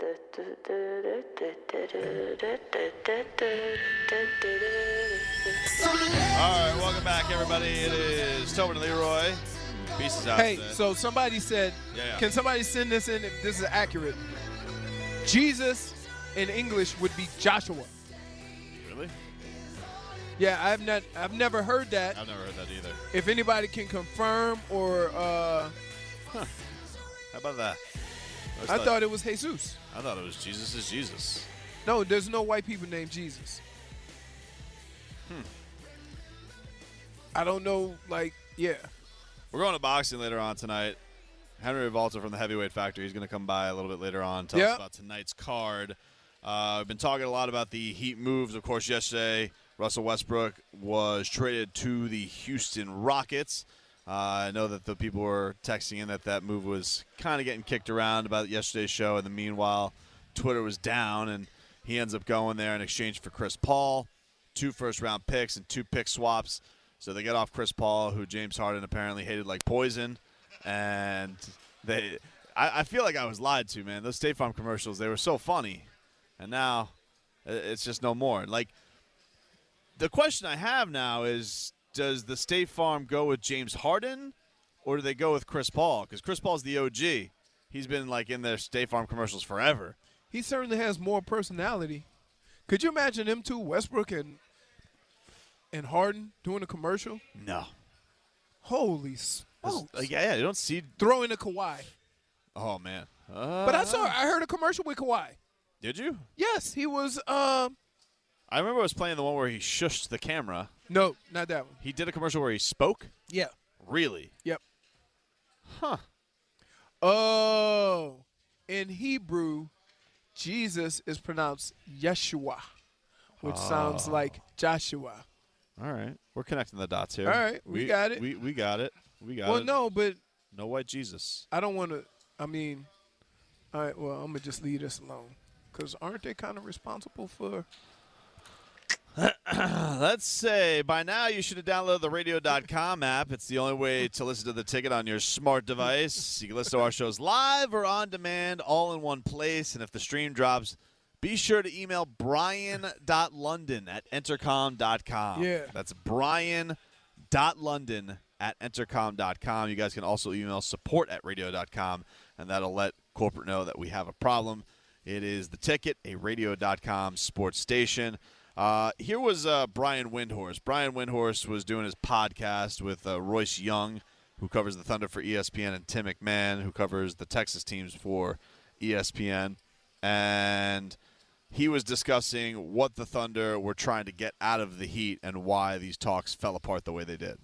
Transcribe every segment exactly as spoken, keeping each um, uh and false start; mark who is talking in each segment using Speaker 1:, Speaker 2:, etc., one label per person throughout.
Speaker 1: right, welcome back, everybody. It is Tobin and Leroy. Pieces out.
Speaker 2: Hey,
Speaker 1: today.
Speaker 2: so somebody said,
Speaker 1: Yeah, yeah.
Speaker 2: can somebody send this in if this is accurate? Jesus in English would be Joshua.
Speaker 1: Really?
Speaker 2: Yeah, I've not, I've never heard that.
Speaker 1: I've never heard that either.
Speaker 2: If anybody can confirm or, uh,
Speaker 1: Huh. How about that?
Speaker 2: I thought, thought it was Jesus.
Speaker 1: I thought it was Jesus is Jesus.
Speaker 2: No, there's no white people named Jesus.
Speaker 1: Hmm.
Speaker 2: I don't know, like, yeah.
Speaker 1: We're going to boxing later on tonight. Henry Revolta from the Heavyweight Factory is going to come by a little bit later on, tell
Speaker 2: yep.
Speaker 1: us about tonight's card. Uh, we've been talking a lot about the Heat moves. Of course, yesterday, Russell Westbrook was traded to the Houston Rockets. Uh, I know that the people were texting in that that move was kind of getting kicked around about yesterday's show, and then meanwhile, Twitter was down, and he ends up going there in exchange for Chris Paul, two first-round picks and two pick swaps. So they get off Chris Paul, who James Harden apparently hated like poison, and they. I, I feel like I was lied to, man. Those State Farm commercials, they were so funny, and now it's just no more. Like, the question I have now is, does the State Farm go with James Harden, or do they go with Chris Paul? Because Chris Paul's the O G. He's been, like, in their State Farm commercials forever.
Speaker 2: He certainly has more personality. Could you imagine them two, Westbrook and and Harden, doing a commercial?
Speaker 1: No.
Speaker 2: Holy smokes.
Speaker 1: Like, yeah, yeah, you don't see.
Speaker 2: Throw in a Kawhi.
Speaker 1: Oh, man. Uh,
Speaker 2: but I saw, I heard a commercial with Kawhi.
Speaker 1: Did you?
Speaker 2: Yes, he was. Um,
Speaker 1: I remember I was playing the one where he shushed the camera.
Speaker 2: No, not that one.
Speaker 1: He did a commercial where he spoke?
Speaker 2: Yeah.
Speaker 1: Really?
Speaker 2: Yep.
Speaker 1: Huh.
Speaker 2: Oh. In Hebrew, Jesus is pronounced Yeshua, which oh. sounds like Joshua.
Speaker 1: All right. We're connecting the dots here.
Speaker 2: All right. We, we got it.
Speaker 1: We, we got it. We got
Speaker 2: well,
Speaker 1: it.
Speaker 2: Well, no, but.
Speaker 1: No white Jesus.
Speaker 2: I don't want to. I mean, all right, well, I'm going to just leave this alone. Because aren't they kind of responsible for.
Speaker 1: Let's say by now you should have downloaded the radio dot com app. It's the only way to listen to the ticket on your smart device. You can listen to our shows live or on demand, all in one place. And if the stream drops, be sure to email brian dot london at entercom dot com.
Speaker 2: Yeah.
Speaker 1: That's brian dot london at entercom dot com. You guys can also email support at radio dot com, and that'll let corporate know that we have a problem. It is The Ticket, a radio dot com sports station. Uh, here was uh, Brian Windhorst. Brian Windhorst was doing his podcast with uh, Royce Young, who covers the Thunder for E S P N, and Tim McMahon, who covers the Texas teams for E S P N. And he was discussing what the Thunder were trying to get out of the Heat and why these talks fell apart the way they did.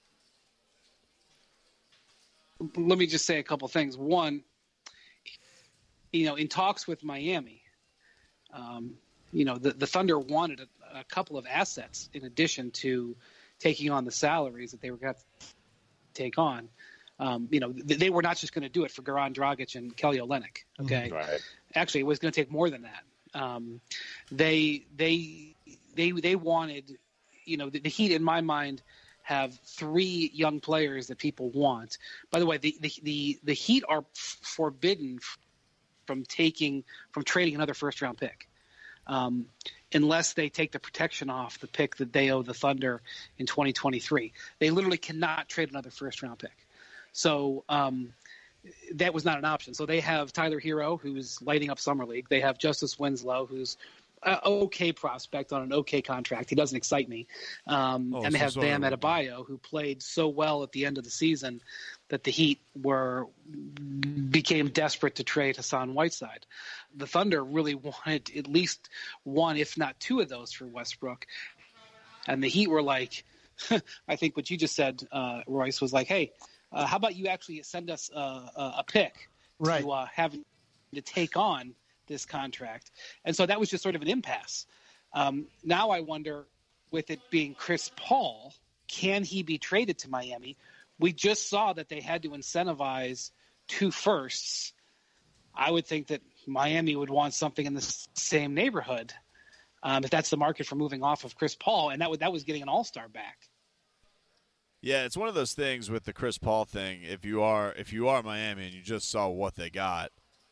Speaker 3: Let me just say a couple things. One, you know, in talks with Miami, um, you know, the, the Thunder wanted a, a couple of assets in addition to taking on the salaries that they were going to take on. Um, you know, th- they were not just going to do it for Goran Dragic and Kelly Olynyk. Okay,
Speaker 1: right.
Speaker 3: Actually, it was going to take more than that. Um, they they they they wanted, you know, the, the Heat in my mind have three young players that people want. By the way, the the the, the Heat are f- forbidden f- from taking from trading another first round pick. Um, unless they take the protection off the pick that they owe the Thunder in twenty twenty-three. They literally cannot trade another first-round pick. So um, that was not an option. So they have Tyler Hero, who's lighting up Summer League. They have Justice Winslow, who's an okay prospect on an okay contract. He doesn't excite me. Um,
Speaker 1: oh,
Speaker 3: and they
Speaker 1: so
Speaker 3: have
Speaker 1: sorry.
Speaker 3: Bam Adebayo, who played so well at the end of the season that the Heat were became desperate to trade Hassan Whiteside. The Thunder really wanted at least one, if not two of those for Westbrook. And the Heat were like, I think what you just said, uh, Royce, was like, hey, uh, how about you actually send us uh, a, a pick
Speaker 2: right.
Speaker 3: to uh, have to take on this contract? And so that was just sort of an impasse. Um, now I wonder, with it being Chris Paul, can he be traded to Miami? We just saw that they had to incentivize two firsts. I would think that Miami would want something in the same neighborhood, um, if that's the market for moving off of Chris Paul, and that would, that was getting an all-star back.
Speaker 1: Yeah, it's one of those things with the Chris Paul thing. If you are if you are Miami and you just saw what they got,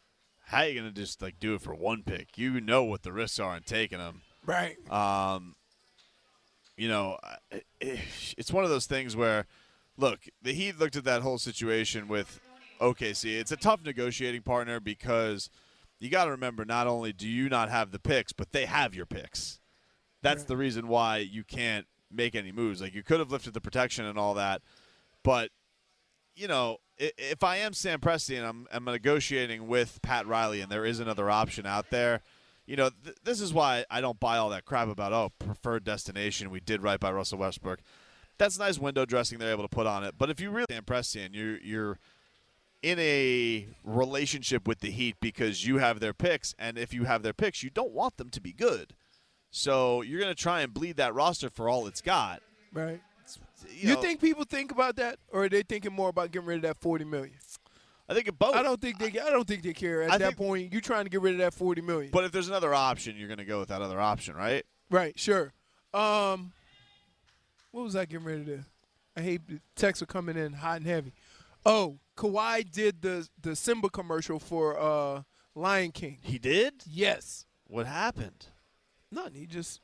Speaker 1: how are you going to just like do it for one pick? You know what the risks are in taking them.
Speaker 2: Right.
Speaker 1: Um, you know, it, it, it's one of those things where, look, the Heat looked at that whole situation with O K C. It's a tough negotiating partner because you got to remember, not only do you not have the picks, but they have your picks. That's
Speaker 2: Right.
Speaker 1: the reason why you can't make any moves. Like, you could have lifted the protection and all that, but, you know, if I am Sam Presti and I'm, I'm negotiating with Pat Riley and there is another option out there, you know, th- this is why I don't buy all that crap about, oh, preferred destination, we did right by Russell Westbrook. That's nice window dressing they're able to put on it. But if you really Sam Presti and you're, you're in a relationship with the Heat because you have their picks, and if you have their picks, you don't want them to be good. So you're going to try and bleed that roster for all it's got.
Speaker 2: Right.
Speaker 1: You,
Speaker 2: You
Speaker 1: know,
Speaker 2: think people think about that, or are they thinking more about getting rid of that forty million?
Speaker 1: I think it both.
Speaker 2: I don't think they. I don't think they care at
Speaker 1: I
Speaker 2: that
Speaker 1: think-
Speaker 2: point. You trying to get rid of that forty million?
Speaker 1: But if there's another option, you're going to go with that other option, right?
Speaker 2: Right. Sure. Um, what was I getting ready to? I hate the texts are coming in hot and heavy. Oh, Kawhi did the the Simba commercial for uh, Lion King.
Speaker 1: He did?
Speaker 2: Yes.
Speaker 1: What happened?
Speaker 2: Nothing. He just.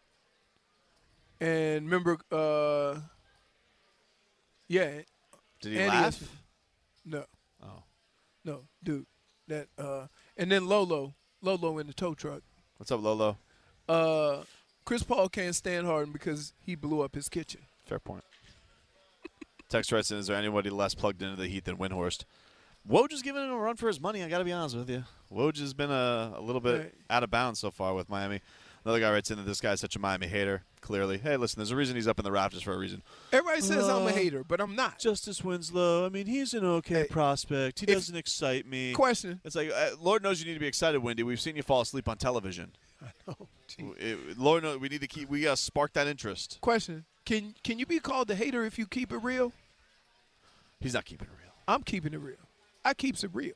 Speaker 2: And remember, uh, yeah,
Speaker 1: Did he
Speaker 2: Andy
Speaker 1: laugh?
Speaker 2: Esmond. no,
Speaker 1: Oh.
Speaker 2: no, dude, that uh, and then Lolo, Lolo in the tow truck.
Speaker 1: What's up, Lolo?
Speaker 2: Uh, Chris Paul can't stand Harden because he blew up his kitchen.
Speaker 1: Fair point. Text writes in, is there anybody less plugged into the Heat than Windhorst? Woj is giving him a run for his money, I got to be honest with you. Woj has been a, a little bit
Speaker 2: Right.
Speaker 1: out of bounds so far with Miami. Another guy writes in that this guy's such a Miami hater, clearly. Hey, listen, there's a reason he's up in the rafters for a reason.
Speaker 2: Everybody says I'm a
Speaker 1: Uh,
Speaker 2: hater, but I'm not.
Speaker 1: Justice Winslow, I mean, he's an okay
Speaker 2: Hey,
Speaker 1: prospect. He
Speaker 2: if-
Speaker 1: doesn't excite me.
Speaker 2: Question.
Speaker 1: It's like, uh, Lord knows you need to be excited, Wendy. We've seen you fall asleep on television.
Speaker 2: Oh, gee.
Speaker 1: It- Lord knows we need to keep, we got to spark that interest.
Speaker 2: Question. Can can you be called a hater if you keep it real?
Speaker 1: He's not keeping it real.
Speaker 2: I'm keeping it real. I keeps it real.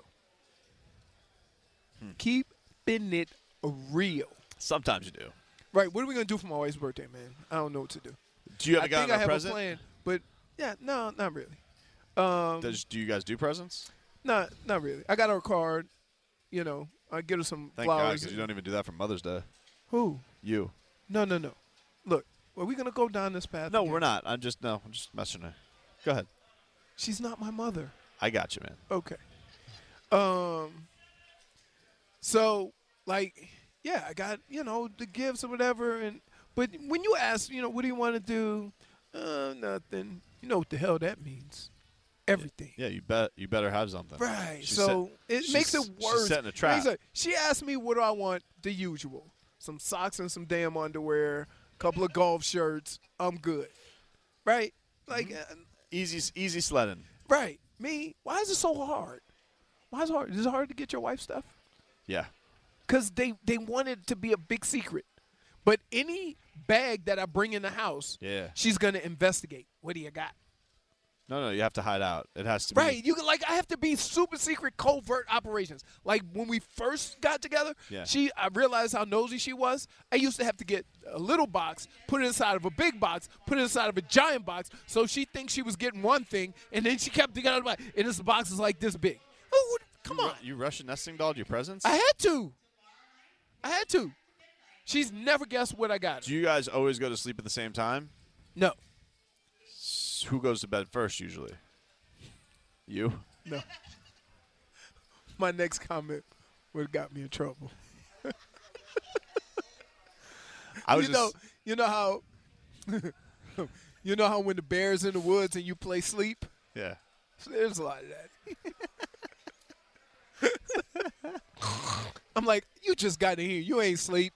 Speaker 1: Hmm.
Speaker 2: Keeping it real.
Speaker 1: Sometimes you do.
Speaker 2: Right. What are we gonna do for my wife's birthday, man? I don't know what to do.
Speaker 1: Do you have
Speaker 2: I
Speaker 1: a guy
Speaker 2: think
Speaker 1: on
Speaker 2: I
Speaker 1: a
Speaker 2: have
Speaker 1: present?
Speaker 2: a plan, but yeah, no, not really. Um,
Speaker 1: Does, do you guys do presents?
Speaker 2: not not really. I got her a card. You know, I get her some
Speaker 1: Thank God,
Speaker 2: flowers.
Speaker 1: because you don't even do that for Mother's Day.
Speaker 2: Who?
Speaker 1: You.
Speaker 2: No, no, no. Look, are we gonna go down this path?
Speaker 1: No,
Speaker 2: again?
Speaker 1: we're not. I'm just no. I'm just messing with you. Go ahead.
Speaker 2: She's not my mother.
Speaker 1: I got you, man.
Speaker 2: Okay. Um. So, like, yeah, I got you know the gifts or whatever, and but when you ask, you know, what do you want to do? Uh, nothing. You know what the hell that means? Everything.
Speaker 1: Yeah, you bet. You better have something.
Speaker 2: Right.
Speaker 1: She's
Speaker 2: so
Speaker 1: set-
Speaker 2: it
Speaker 1: she's-
Speaker 2: makes it
Speaker 1: she's
Speaker 2: worse.
Speaker 1: setting a trap.
Speaker 2: Makes it- she asked me what do I want? The usual: some socks and some damn underwear, a couple of golf shirts. I'm good. Right. Like.
Speaker 1: Mm-hmm.
Speaker 2: Uh,
Speaker 1: Easy, easy sledding.
Speaker 2: right. Me. Why is it so hard? Why is it hard? Is it hard to get your wife stuff?
Speaker 1: Yeah.
Speaker 2: Because they, they want it to be a big secret. But any bag that I bring in the house,
Speaker 1: Yeah.
Speaker 2: she's going to investigate. What do you got?
Speaker 1: No, no, you have to hide out. It has to be.
Speaker 2: Right. You can, like I have to be super secret covert operations. Like when we first got together,
Speaker 1: Yeah.
Speaker 2: she I realized how nosy she was. I used to have to get a little box, put it inside of a big box, put it inside of a giant box, so she thinks she was getting one thing, and then she kept thinking, "Out and this box is like this big." Oh, what- come
Speaker 1: you,
Speaker 2: on.
Speaker 1: Ru- you Russian nesting dolled your presents?
Speaker 2: I had to. I had to. She's never guessed what I got.
Speaker 1: Do you guys always go to sleep at the same time?
Speaker 2: No.
Speaker 1: S- Who goes to bed first usually? You?
Speaker 2: No. My next comment would have got me in trouble.
Speaker 1: I was
Speaker 2: you
Speaker 1: just,
Speaker 2: know, you know how, you know how when the bear's in the woods and you play sleep.
Speaker 1: yeah.
Speaker 2: There's a lot of that. I'm like, you just got in here. You ain't sleep.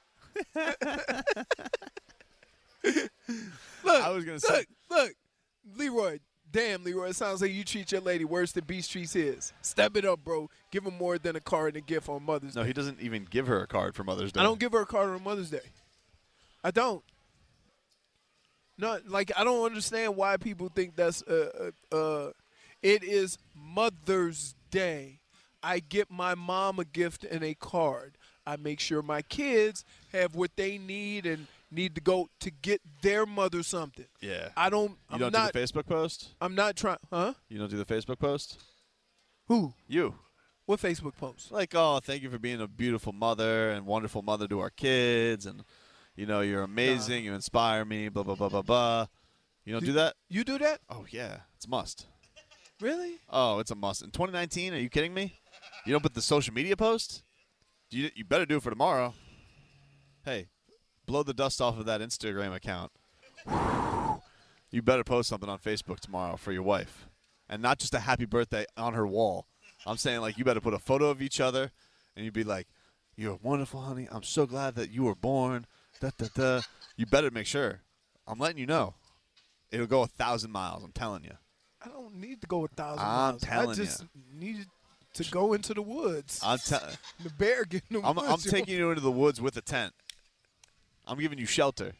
Speaker 2: Look,
Speaker 1: I was gonna say-
Speaker 2: look, look, Leroy. Damn, Leroy. It sounds like you treat your lady worse than Beast treats his. Step it up, bro. Give her more than a card and a gift on Mother's
Speaker 1: No,
Speaker 2: Day.
Speaker 1: he doesn't even give her a card for Mother's Day.
Speaker 2: I don't give her a card on Mother's Day. I don't. No, like I don't understand why people think that's uh uh. uh it is Mother's Day. I get my mom a gift and a card. I make sure my kids have what they need and need to go to get their mother something.
Speaker 1: Yeah.
Speaker 2: I don't.
Speaker 1: You
Speaker 2: I'm
Speaker 1: don't
Speaker 2: not.
Speaker 1: do the Facebook post?
Speaker 2: I'm not trying. Huh?
Speaker 1: You don't do the Facebook post?
Speaker 2: Who?
Speaker 1: You.
Speaker 2: What Facebook post?
Speaker 1: Like, oh, thank you for being a beautiful mother and wonderful mother to our kids, and you know you're amazing. Nah. You inspire me. Blah blah blah blah blah. You don't do, do that?
Speaker 2: You do that?
Speaker 1: Oh yeah, it's a must.
Speaker 2: Really?
Speaker 1: Oh, it's a must. In twenty nineteen, are you kidding me? You don't put the social media post? You you better do it for tomorrow. Hey, blow the dust off of that Instagram account. You better post something on Facebook tomorrow for your wife, and not just a happy birthday on her wall. I'm saying, like, you better put a photo of each other, and you'd be like, "You're wonderful, honey. I'm so glad that you were born." Da, da, da. You better make sure. I'm letting you know. It'll go a thousand miles. I'm telling you.
Speaker 2: I don't need to go a thousand
Speaker 1: I'm
Speaker 2: miles.
Speaker 1: telling
Speaker 2: I just
Speaker 1: you.
Speaker 2: need to go into the woods.
Speaker 1: I'm telling.
Speaker 2: The bear get in the
Speaker 1: I'm,
Speaker 2: woods.
Speaker 1: I'm taking you into the woods with a tent. I'm giving you shelter.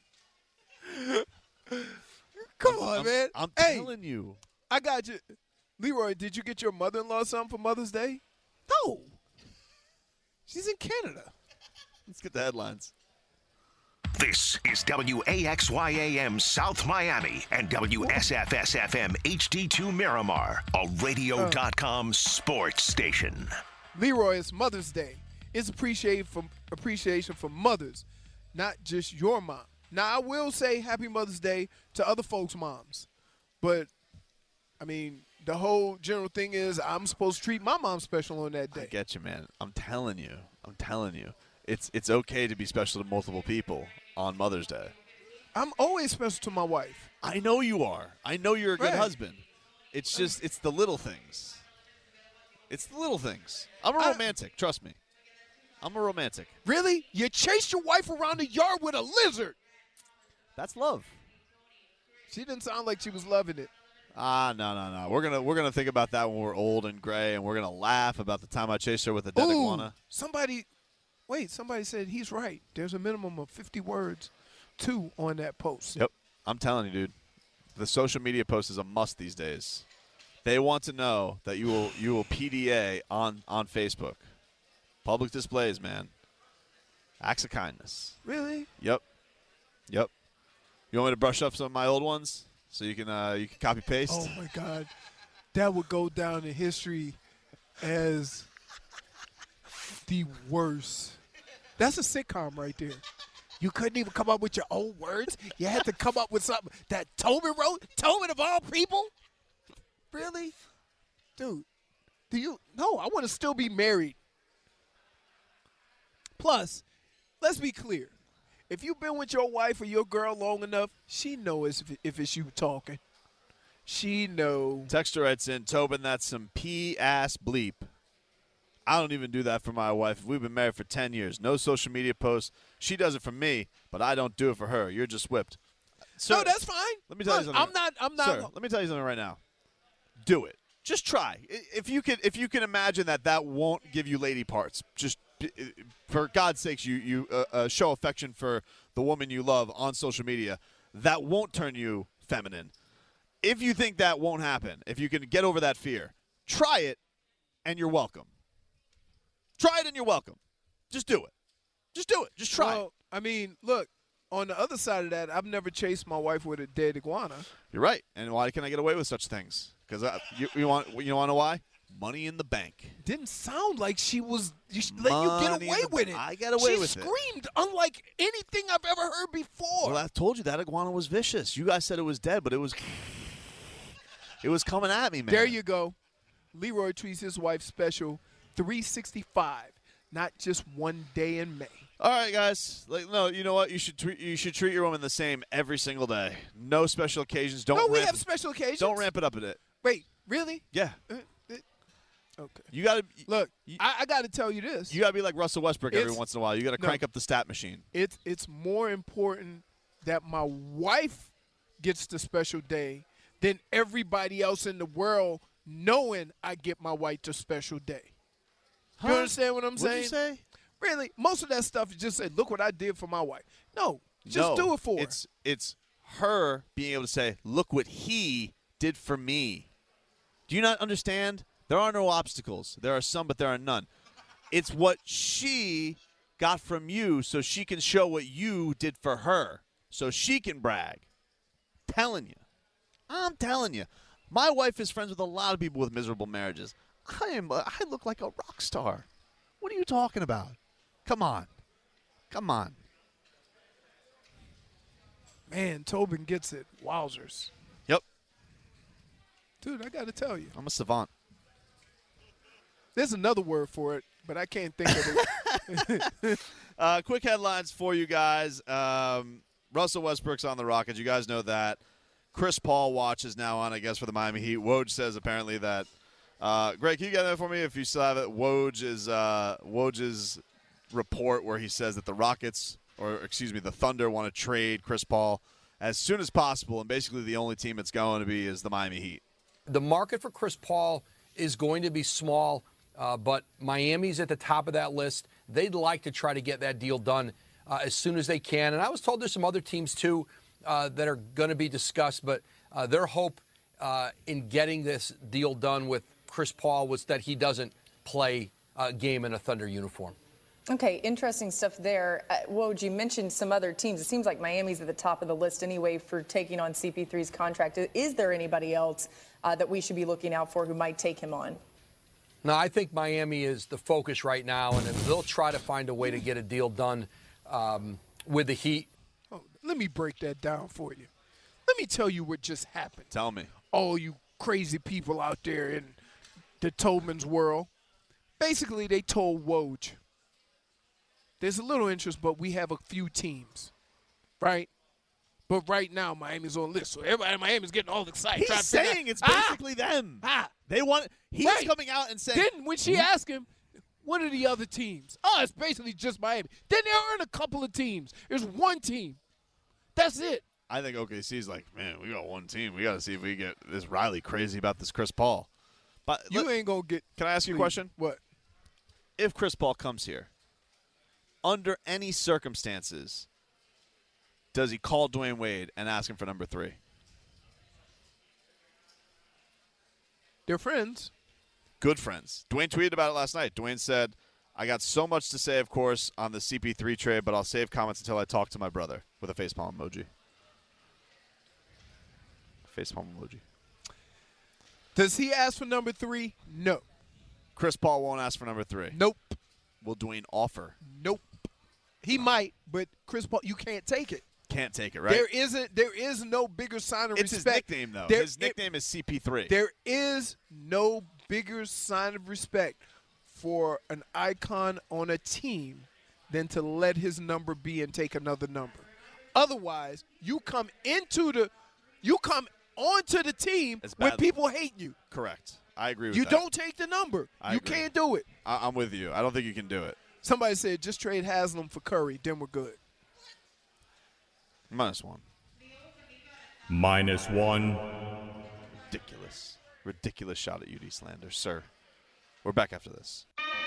Speaker 2: Come
Speaker 1: I'm,
Speaker 2: on,
Speaker 1: I'm,
Speaker 2: man.
Speaker 1: I'm
Speaker 2: hey,
Speaker 1: telling you.
Speaker 2: I got you. Leroy, did you get your mother-in-law something for Mother's Day? No. She's in Canada.
Speaker 1: Let's get the headlines.
Speaker 4: This is W A X Y A M South Miami and W S F S F M H D two Miramar, a radio dot com sports station.
Speaker 2: Leroy, it's Mother's Day. It's appreciation for, appreciation for mothers, not just your mom. Now, I will say Happy Mother's Day to other folks' moms. But, I mean, the whole general thing is I'm supposed to treat my mom special on that day.
Speaker 1: I get you, man. I'm telling you. I'm telling you. It's it's okay to be special to multiple people on Mother's Day.
Speaker 2: I'm always special to my wife.
Speaker 1: I know you are. I know you're a good
Speaker 2: Right.
Speaker 1: husband. It's just, it's the little things. It's the little things. I'm a
Speaker 2: I-
Speaker 1: romantic. Trust me. I'm a romantic.
Speaker 2: Really? You chased your wife around the yard with a lizard.
Speaker 1: That's love.
Speaker 2: She didn't sound like she was loving it.
Speaker 1: Ah, no, no, no. We're gonna we're gonna think about that when we're old and gray, and we're gonna laugh about the time I chased her with a dead
Speaker 2: Ooh,
Speaker 1: iguana.
Speaker 2: somebody, wait, somebody said he's right. There's a minimum of fifty words, two on that post.
Speaker 1: Yep, I'm telling you, dude. The social media post is a must these days. They want to know that you will you will P D A on on Facebook. Public displays, man. Acts of kindness.
Speaker 2: Really?
Speaker 1: Yep. Yep. You want me to brush up some of my old ones so you can uh, you can copy paste?
Speaker 2: Oh my God, that would go down in history as the worst. That's a sitcom right there. You couldn't even come up with your own words. You had to come up with something that Tobin wrote. Tobin of all people. Really, dude? Do you? No, I want to still be married. Plus, let's be clear. If you've been with your wife or your girl long enough, she knows if, if it's you talking. She know.
Speaker 1: Texter writes in, Tobin, that's some P-ass bleep. I don't even do that for my wife. We've been married for ten years. No social media posts. She does it for me, but I don't do it for her. You're just whipped. Sir,
Speaker 2: no, that's fine.
Speaker 1: Let me tell
Speaker 2: Look,
Speaker 1: you something.
Speaker 2: I'm not. I'm not.
Speaker 1: Sir, let me tell you something right now. Do it. Just try. I- If you can, if you can imagine that that won't give you lady parts, just b- for God's sakes, you you uh, uh, show affection for the woman you love on social media. That won't turn you feminine. If you think that won't happen, if you can get over that fear, try it, and you're welcome. Try it and you're welcome. Just do it. Just do it. Just try
Speaker 2: well,
Speaker 1: it.
Speaker 2: I mean, look. On the other side of that, I've never chased my wife with a dead iguana.
Speaker 1: You're right. And why can I get away with such things? Because you, you want you want to know why? Money in the bank.
Speaker 2: Didn't sound like she was you should let you
Speaker 1: Money
Speaker 2: get
Speaker 1: in
Speaker 2: away
Speaker 1: the-
Speaker 2: with it.
Speaker 1: I got away
Speaker 2: she
Speaker 1: with it.
Speaker 2: screamed unlike anything I've ever heard before.
Speaker 1: Well, I told you that iguana was vicious. You guys said it was dead, but it was it was coming at me, man.
Speaker 2: There you go. Leroy treats his wife special three sixty-five, not just one day in May.
Speaker 1: All right, guys. Like, no, you know what? You should treat you should treat your woman the same every single day. No special occasions. Don't
Speaker 2: No, we
Speaker 1: ramp,
Speaker 2: have special occasions.
Speaker 1: don't ramp it up a bit.
Speaker 2: Wait, really?
Speaker 1: Yeah,
Speaker 2: Uh, uh, okay.
Speaker 1: you got to
Speaker 2: Look,
Speaker 1: you,
Speaker 2: I, I got to tell you this.
Speaker 1: you got to be like Russell Westbrook every
Speaker 2: It's-
Speaker 1: once in a while. You got to
Speaker 2: no.
Speaker 1: crank up the stat machine.
Speaker 2: It's it's more important that my wife gets the special day than everybody else in the world knowing I get my wife the special day. You
Speaker 1: Huh?
Speaker 2: understand what I'm
Speaker 1: What'd
Speaker 2: saying?
Speaker 1: you say?
Speaker 2: Really, most of that stuff is just say, look what I did for my wife. No, just
Speaker 1: No,
Speaker 2: do it for her.
Speaker 1: It's it's her being able to say, "Look what he did for me." Do you not understand? There are no obstacles. There are some, but there are none. It's what she got from you, so she can show what you did for her, so she can brag. Telling you, I'm telling you, my wife is friends with a lot of people with miserable marriages. I am. I look like a rock star. What are you talking about? Come on. Come on.
Speaker 2: Man, Tobin gets it. Wowzers.
Speaker 1: Yep.
Speaker 2: Dude, I got to tell you.
Speaker 1: I'm a savant.
Speaker 2: There's another word for it, but I can't think of it.
Speaker 1: uh, quick headlines for you guys. Um, Russell Westbrook's on the Rockets. You guys know that. Chris Paul watch is now on, I guess, for the Miami Heat. Woj says apparently that. Uh, Greg, can you get that for me if you still have it? Woj is uh, Woj's report where he says that the Rockets, or excuse me, the Thunder want to trade Chris Paul as soon as possible, and basically the only team it's going to be is the Miami Heat.
Speaker 5: The market for Chris Paul is going to be small, uh, but Miami's at the top of that list. They'd like to try to get that deal done uh, as soon as they can. And I was told there's some other teams, too, uh, that are going to be discussed, but uh, their hope uh, in getting this deal done with Chris Paul was that he doesn't play a game in a Thunder uniform.
Speaker 6: Okay, interesting stuff there. Uh, Woj, you mentioned some other teams. It seems like Miami's at the top of the list anyway for taking on C P three's contract. Is there anybody else uh, that we should be looking out for who might take him on?
Speaker 5: No, I think Miami is the focus right now, and they'll try to find a way to get a deal done um, with the Heat.
Speaker 2: Oh, let me break that down for you. Let me tell you what just happened.
Speaker 1: Tell me.
Speaker 2: All you crazy people out there in the Tobin's world. Basically, they told Woj, there's a little interest, but we have a few teams, right? But right now, Miami's on the list, so everybody in Miami's getting all excited.
Speaker 1: He's saying it's basically
Speaker 2: ah,
Speaker 1: them.
Speaker 2: Ah,
Speaker 1: they want. He's
Speaker 2: right.
Speaker 1: coming out and saying.
Speaker 2: Then when she asked him, what are the other teams? Oh, it's basically just Miami. Then there aren't a couple of teams. There's one team. That's it.
Speaker 1: I think O K C's like, man, we got one team. We got to see if we get this Riley crazy about this Chris Paul. But
Speaker 2: You
Speaker 1: let,
Speaker 2: ain't going to get.
Speaker 1: Can I ask you a
Speaker 2: please.
Speaker 1: question?
Speaker 2: What?
Speaker 1: If Chris Paul comes here, under any circumstances, does he call Dwayne Wade and ask him for number three?
Speaker 2: They're friends.
Speaker 1: Good friends. Dwayne tweeted about it last night. Dwayne said, I got so much to say, of course, on the C P three trade, but I'll save comments until I talk to my brother, with a facepalm emoji. Facepalm emoji.
Speaker 2: Does he ask for number three? No.
Speaker 1: Chris Paul won't ask for number three.
Speaker 2: Nope.
Speaker 1: Will Dwayne offer?
Speaker 2: Nope. He might, but Chris Paul, you can't take it.
Speaker 1: Can't take it, right?
Speaker 2: There isn't. There is no bigger sign of
Speaker 1: it's
Speaker 2: respect.
Speaker 1: his nickname, though.
Speaker 2: There,
Speaker 1: his nickname
Speaker 2: it,
Speaker 1: is C P three.
Speaker 2: There is no bigger sign of respect for an icon on a team than to let his number be and take another number. Otherwise, you come into the, you come onto the team when people hate you.
Speaker 1: Correct. I agree with
Speaker 2: you
Speaker 1: that.
Speaker 2: You don't take the number.
Speaker 1: I
Speaker 2: you
Speaker 1: agree.
Speaker 2: can't do it.
Speaker 1: I- I'm with you. I don't think you can do it.
Speaker 2: Somebody said just trade Haslam for Curry, then we're good.
Speaker 1: Minus one.
Speaker 7: Minus one.
Speaker 1: Ridiculous. Ridiculous shot at U D Slander, sir. We're back after this.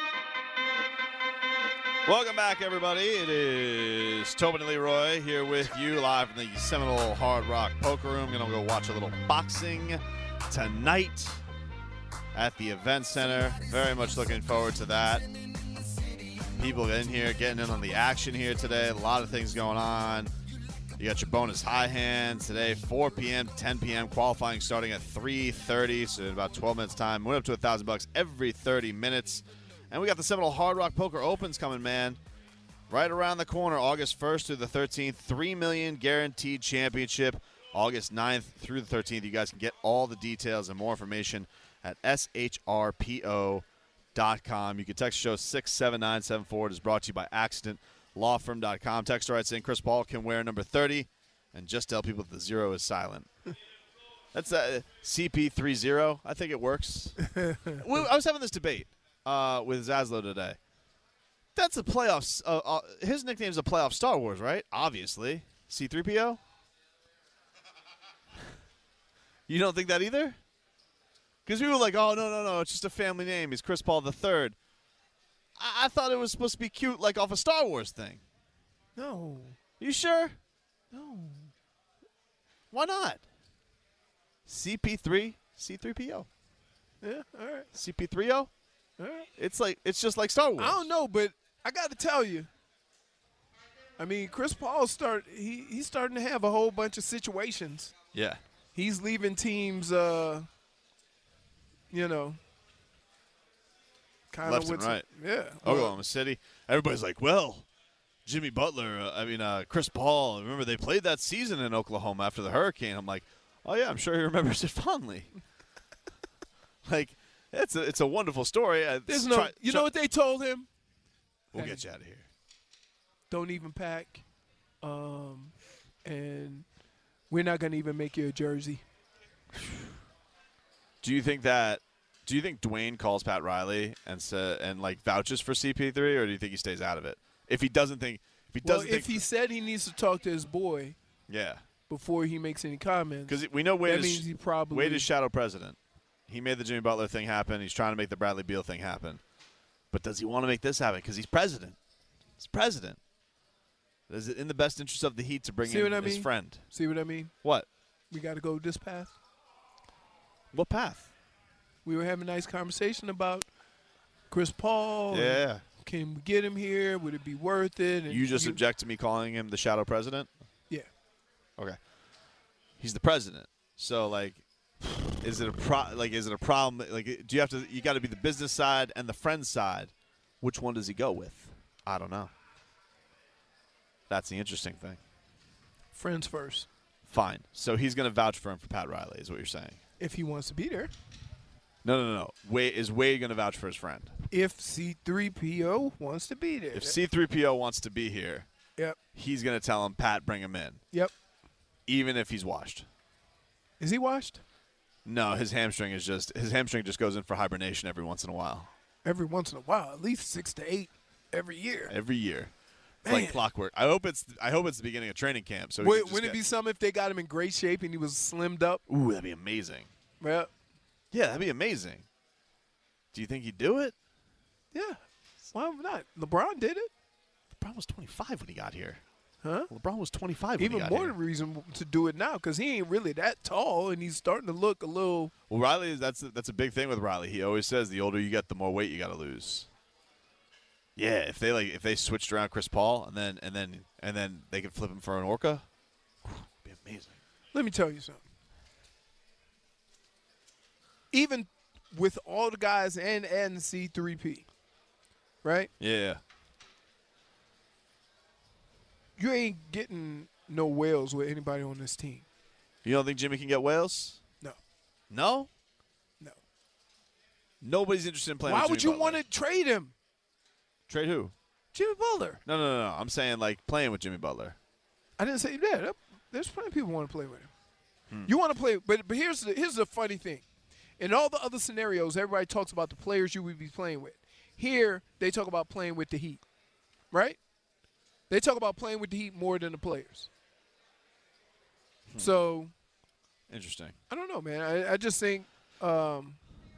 Speaker 1: Welcome back, everybody. It is Tobin and Leroy here with you live in the Seminole Hard Rock Poker Room. Going to go watch a little boxing tonight at the Event Center. Very much looking forward to that. People in here getting in on the action here today. A lot of things going on. You got your bonus high hands today, four p.m., ten p.m. Qualifying starting at three thirty, so in about twelve minutes time. Went up to one thousand bucks every thirty minutes. And we got the Seminole Hard Rock Poker Opens coming, man. Right around the corner, August first through the thirteenth. three million dollars guaranteed championship. August ninth through the thirteenth. You guys can get all the details and more information at S H R P O dot com. You can text the show six seven nine seven four. It is brought to you by accident law firm dot com. Text right saying Chris Paul can wear number thirty, and just tell people that the zero is silent. That's uh, C P three zero. I think it works. we, I was having this debate uh, with Zaslow today. That's a playoffs. Uh, uh, his nickname is a playoff Star Wars, right? Obviously. C three P O? You don't think that either? Because we were like, oh, no, no, no, it's just a family name. He's Chris Paul the third. I-, I thought it was supposed to be cute, like off a Star Wars thing.
Speaker 2: No.
Speaker 1: You sure?
Speaker 2: No.
Speaker 1: Why not? C P three, C three P O.
Speaker 2: Yeah, all right.
Speaker 1: C P three O?
Speaker 2: All right.
Speaker 1: It's like it's just like Star Wars.
Speaker 2: I don't know, but I got to tell you. I mean, Chris Paul start he he's starting to have a whole bunch of situations.
Speaker 1: Yeah.
Speaker 2: He's leaving teams uh you know kind
Speaker 1: left
Speaker 2: of
Speaker 1: and
Speaker 2: with
Speaker 1: right.
Speaker 2: some- yeah.
Speaker 1: Oklahoma City. Everybody's like, well, Jimmy Butler, uh, I mean, uh, Chris Paul. Remember, they played that season in Oklahoma after the hurricane. I'm like, oh, yeah, I'm sure he remembers it fondly. Like, it's a, it's a wonderful story. Uh,
Speaker 2: There's no,
Speaker 1: try-
Speaker 2: you
Speaker 1: try-
Speaker 2: know what they told him?
Speaker 1: We'll
Speaker 2: Hey.
Speaker 1: get you out of here.
Speaker 2: Don't even pack, um, and we're not gonna even make you a jersey.
Speaker 1: Do you think that? Do you think Dwayne calls Pat Riley and sa- and like vouches for C P three, or do you think he stays out of it? If he doesn't think, if he
Speaker 2: Well,
Speaker 1: doesn't
Speaker 2: if
Speaker 1: think,
Speaker 2: he said he needs to talk to his boy
Speaker 1: yeah,
Speaker 2: before he makes any comments,
Speaker 1: because we know Wade
Speaker 2: that
Speaker 1: is
Speaker 2: means he probably
Speaker 1: Wade is shadow president. He made the Jimmy Butler thing happen. He's trying to make the Bradley Beal thing happen. But does he want to make this happen? Because he's president. He's president. Is it in the best interest of the Heat to bring
Speaker 2: See
Speaker 1: in
Speaker 2: what I
Speaker 1: his
Speaker 2: mean?
Speaker 1: friend?
Speaker 2: See what I mean?
Speaker 1: What?
Speaker 2: We got to go this path.
Speaker 1: What path?
Speaker 2: We were having a nice conversation about Chris Paul. and
Speaker 1: Yeah.
Speaker 2: Can we get him here? Would it be worth it? And
Speaker 1: You just object to me calling him the shadow president?
Speaker 2: Yeah.
Speaker 1: Okay. He's the president. So like, is it a pro? Like, is it a problem? Like, do you have to? You got to be the business side and the friend side. Which one does he go with? I don't know. That's the interesting thing.
Speaker 2: Friends first.
Speaker 1: Fine. So he's going to vouch for him for Pat Riley, is what you're saying?
Speaker 2: If he wants to be there.
Speaker 1: No, no, no, no. Wade, is Wade going to vouch for his friend?
Speaker 2: If C three P O wants to be there.
Speaker 1: If C three P O wants to be here,
Speaker 2: Yep.
Speaker 1: he's going to tell him, Pat, bring him in,
Speaker 2: Yep.
Speaker 1: even if he's washed.
Speaker 2: Is he washed?
Speaker 1: No, his hamstring is just his hamstring just goes in for hibernation every once in a while.
Speaker 2: Every once in a while, at least six to eight every year.
Speaker 1: Every year. It's
Speaker 2: Man.
Speaker 1: like clockwork. I hope it's I hope it's the beginning of training camp. So he
Speaker 2: Would,
Speaker 1: can just
Speaker 2: wouldn't it
Speaker 1: get-
Speaker 2: be something if they got him in great shape and he was slimmed up?
Speaker 1: Ooh, that'd be amazing.
Speaker 2: Well,
Speaker 1: Yeah, that'd be amazing. Do you think he'd do it?
Speaker 2: yeah. Why not? LeBron did it.
Speaker 1: LeBron was twenty-five when he got here.
Speaker 2: Huh?
Speaker 1: LeBron was twenty-five when
Speaker 2: Even
Speaker 1: he got
Speaker 2: more
Speaker 1: here.
Speaker 2: reason to do it now because he ain't really that tall and he's starting to look a little.
Speaker 1: Well, Riley is that's that's a big thing with Riley. He always says the older you get, the more weight you got to lose. Yeah, if they like if they switched around Chris Paul and then and then and then they could flip him for an Orca, it'd be amazing.
Speaker 2: Let me tell you something. Even with all the guys and and C three P, right?
Speaker 1: Yeah.
Speaker 2: You ain't getting no whales with anybody on this team.
Speaker 1: You don't think Jimmy can get whales?
Speaker 2: No.
Speaker 1: No?
Speaker 2: No.
Speaker 1: Nobody's interested in playing
Speaker 2: Why
Speaker 1: with
Speaker 2: would
Speaker 1: Jimmy
Speaker 2: you
Speaker 1: Butler.
Speaker 2: want to trade him?
Speaker 1: Trade who?
Speaker 2: Jimmy Butler.
Speaker 1: No, no, no, no. I'm saying like playing with Jimmy Butler.
Speaker 2: I didn't say that. That- There's plenty of people who want to play with him.
Speaker 1: Hmm.
Speaker 2: You want to play, but but here's the here's the funny thing. In all the other scenarios, everybody talks about the players you would be playing with. Here, they talk about playing with the Heat, right? They talk about playing with the Heat more than the players.
Speaker 1: Hmm.
Speaker 2: So,
Speaker 1: Interesting.
Speaker 2: I don't know, man. I, I just think um,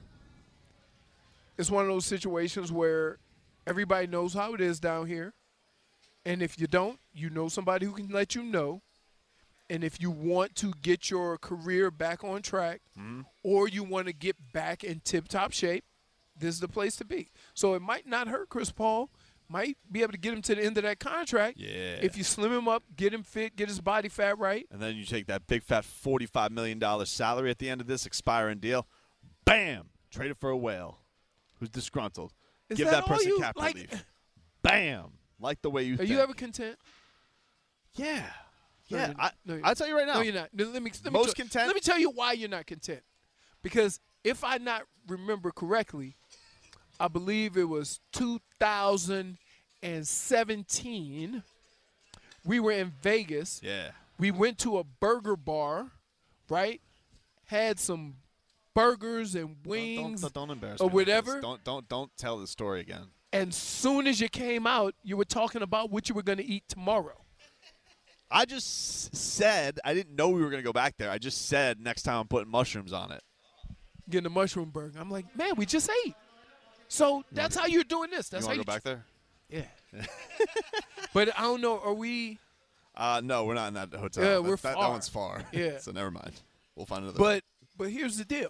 Speaker 2: it's one of those situations where everybody knows how it is down here. And if you don't, you know somebody who can let you know. And if you want to get your career back on track
Speaker 1: Hmm.
Speaker 2: or you want to get back in tip-top shape, this is the place to be. So it might not hurt Chris Paul. Might be able to get him to the end of that contract.
Speaker 1: Yeah.
Speaker 2: If you slim him up, get him fit, get his body fat right.
Speaker 1: And then you take that big fat forty-five million dollars salary at the end of this expiring deal, bam, trade it for a whale who's disgruntled.
Speaker 2: Is
Speaker 1: Give
Speaker 2: that
Speaker 1: that,
Speaker 2: all
Speaker 1: person
Speaker 2: you-
Speaker 1: cap
Speaker 2: like-
Speaker 1: relief. Bam, like the way you
Speaker 2: Are
Speaker 1: think.
Speaker 2: you ever content?
Speaker 1: Yeah,
Speaker 2: No,
Speaker 1: yeah.
Speaker 2: you're-
Speaker 1: I,
Speaker 2: no, you're-
Speaker 1: I'll tell you right now.
Speaker 2: No, you're not. No, Let me, let me
Speaker 1: Most
Speaker 2: tell,
Speaker 1: content-
Speaker 2: Let me tell you why you're not content. Because if I not remember correctly, I believe it was two thousand seventeen. We were in Vegas.
Speaker 1: Yeah.
Speaker 2: We went to a burger bar, right? Had some burgers and wings
Speaker 1: Don't, don't, don't embarrass
Speaker 2: or
Speaker 1: me like this.
Speaker 2: whatever.
Speaker 1: Don't don't don't tell the story again.
Speaker 2: And soon as you came out, you were talking about what you were going to eat tomorrow.
Speaker 1: I just s- said I didn't know we were going to go back there. I just said next time I'm putting mushrooms on it.
Speaker 2: Getting a mushroom burger. I'm like, man, we just ate. So that's how you're doing this. That's
Speaker 1: you
Speaker 2: how
Speaker 1: want to
Speaker 2: you
Speaker 1: go back there?
Speaker 2: Yeah. But I don't know. Are we?
Speaker 1: Uh, no, we're not in that hotel.
Speaker 2: Yeah,
Speaker 1: That-
Speaker 2: we're
Speaker 1: that, that
Speaker 2: far.
Speaker 1: one's far.
Speaker 2: Yeah.
Speaker 1: So never mind. We'll find another.
Speaker 2: But but here's the deal.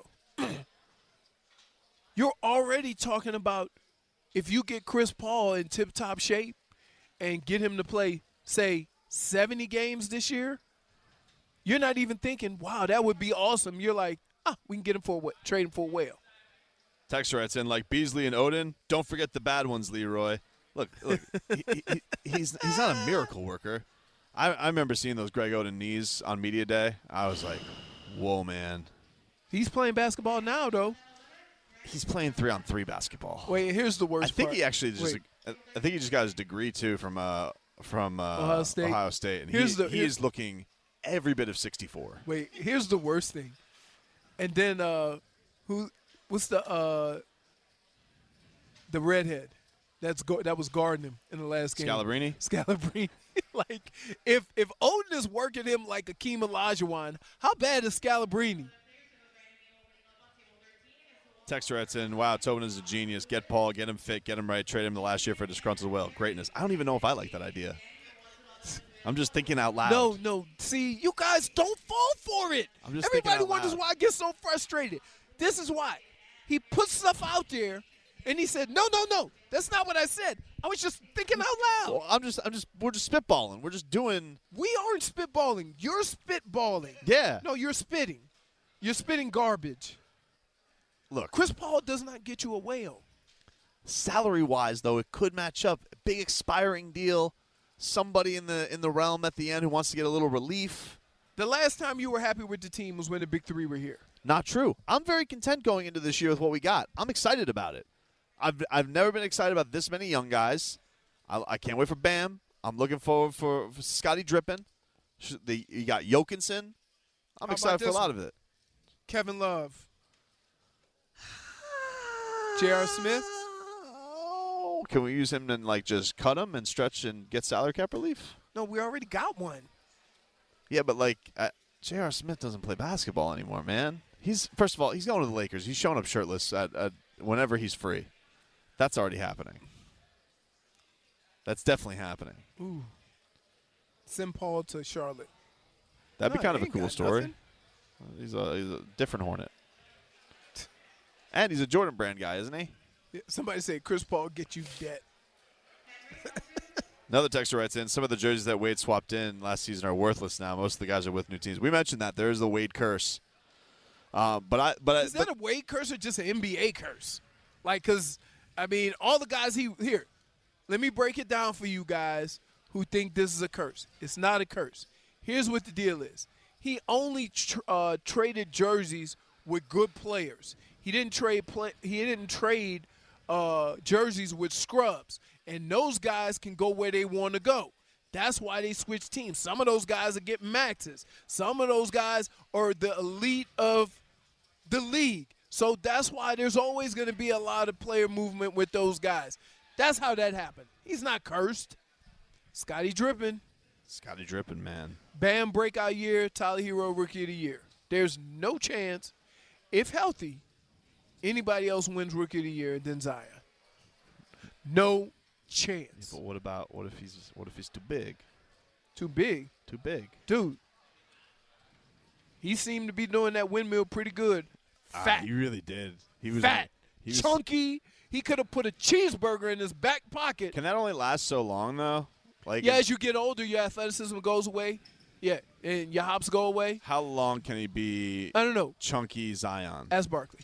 Speaker 2: You're already talking about if you get Chris Paul in tip-top shape and get him to play, say, seventy games this year, you're not even thinking, wow, that would be awesome. You're like, ah, we can get him for what? Trade him for a whale.
Speaker 1: Texter writes in, like Beasley and Odin, don't forget the bad ones, Leroy. Look, look he, he, he's he's not a miracle worker. I, I remember seeing those Greg Oden knees on media day. I was like, whoa, man.
Speaker 2: He's playing basketball now, though.
Speaker 1: He's playing three-on-three basketball.
Speaker 2: Wait, here's the worst
Speaker 1: I think
Speaker 2: part.
Speaker 1: he actually just
Speaker 2: Wait.
Speaker 1: I think he just got his degree, too, from uh, from uh,
Speaker 2: Ohio State.
Speaker 1: Ohio State. And
Speaker 2: Here's
Speaker 1: he,
Speaker 2: the-
Speaker 1: he
Speaker 2: here's-
Speaker 1: is looking every bit of sixty-four.
Speaker 2: Wait, here's the worst thing. And then, uh, who? What's the uh, the redhead? That's go- that was guarding him in the last game.
Speaker 1: Scalabrini?
Speaker 2: Scalabrini. Like, if if Odin is working him like Akeem Olajuwon, how bad is Scalabrini?
Speaker 1: Texter writes in, wow, Tobin is a genius. Get Paul, get him fit, get him right, trade him the last year for a disgruntled will. Greatness. I don't even know if I like that idea. I'm just thinking out loud.
Speaker 2: No, no. See, you guys don't fall for it.
Speaker 1: I'm just thinking
Speaker 2: Everybody
Speaker 1: out
Speaker 2: wonders
Speaker 1: loud.
Speaker 2: why I get so frustrated. This is why. He put stuff out there, and he said, no, no, no. That's not what I said. I was just thinking out loud.
Speaker 1: Well, I'm just, I'm just, we're just spitballing. We're just doing.
Speaker 2: We aren't spitballing. You're spitballing.
Speaker 1: Yeah.
Speaker 2: No, you're spitting. You're spitting garbage.
Speaker 1: Look,
Speaker 2: Chris Paul does not get you a whale.
Speaker 1: salary-wise, though, it could match up. A big expiring deal. Somebody in the in the realm at the end who wants to get a little relief.
Speaker 2: The last time you were happy with the team was when the big three were here.
Speaker 1: Not true. I'm very content going into this year with what we got. I'm excited about it. I've I've never been excited about this many young guys. I, I can't wait for Bam. I'm looking forward for, for Scotty Drippin. The, you got Jokinson. I'm
Speaker 2: about
Speaker 1: excited for a
Speaker 2: this
Speaker 1: lot
Speaker 2: one?
Speaker 1: of it.
Speaker 2: Kevin Love. J R. Smith.
Speaker 1: Oh, can we use him to like just cut him and stretch and get salary cap relief?
Speaker 2: No, we already got one.
Speaker 1: Yeah, but like uh, J R. Smith doesn't play basketball anymore, man. He's first of all, he's going to the Lakers. He's showing up shirtless at, at whenever he's free. That's already happening. That's definitely happening.
Speaker 2: Ooh. Send Paul to Charlotte.
Speaker 1: That'd
Speaker 2: No,
Speaker 1: be kind
Speaker 2: he
Speaker 1: of a
Speaker 2: ain't
Speaker 1: cool
Speaker 2: got
Speaker 1: story.
Speaker 2: nothing.
Speaker 1: He's a he's a different Hornet, and he's a Jordan Brand guy, isn't he?
Speaker 2: Yeah, somebody say Chris Paul get you debt.
Speaker 1: Another texter writes in, some of the jerseys that Wade swapped in last season are worthless now. Most of the guys are with new teams. We mentioned that. There's the Wade curse. Uh, but I, but
Speaker 2: Is
Speaker 1: I,
Speaker 2: that
Speaker 1: but,
Speaker 2: a Wade curse or just an N B A curse? Like, because, I mean, all the guys he – here, let me break it down for you guys who think this is a curse. It's not a curse. Here's what the deal is. He only tr- uh, traded jerseys with good players. He didn't trade play- He didn't trade uh, jerseys with scrubs. And those guys can go where they want to go. That's why they switch teams. Some of those guys are getting maxes. Some of those guys are the elite of the league. So that's why there's always going to be a lot of player movement with those guys. That's how that happened. He's not cursed. Scotty Drippin.
Speaker 1: Scotty Drippin, man.
Speaker 2: Bam breakout year, Tyler Hero Rookie of the Year. There's no chance, if healthy, anybody else wins Rookie of the Year than Zion. No chance.
Speaker 1: But what about what if he's what if he's too big?
Speaker 2: Too big.
Speaker 1: Too big.
Speaker 2: Dude, he seemed to be doing that windmill pretty good. Fat.
Speaker 1: Ah, he really did. He was
Speaker 2: Fat.
Speaker 1: He was,
Speaker 2: Chunky. He could have put a cheeseburger in his back pocket.
Speaker 1: Can that only last so long though? Like,
Speaker 2: Yeah, as you get older, your athleticism goes away. Yeah, and your hops go away.
Speaker 1: how long can he be
Speaker 2: I don't know.
Speaker 1: chunky Zion?
Speaker 2: Ask Barkley.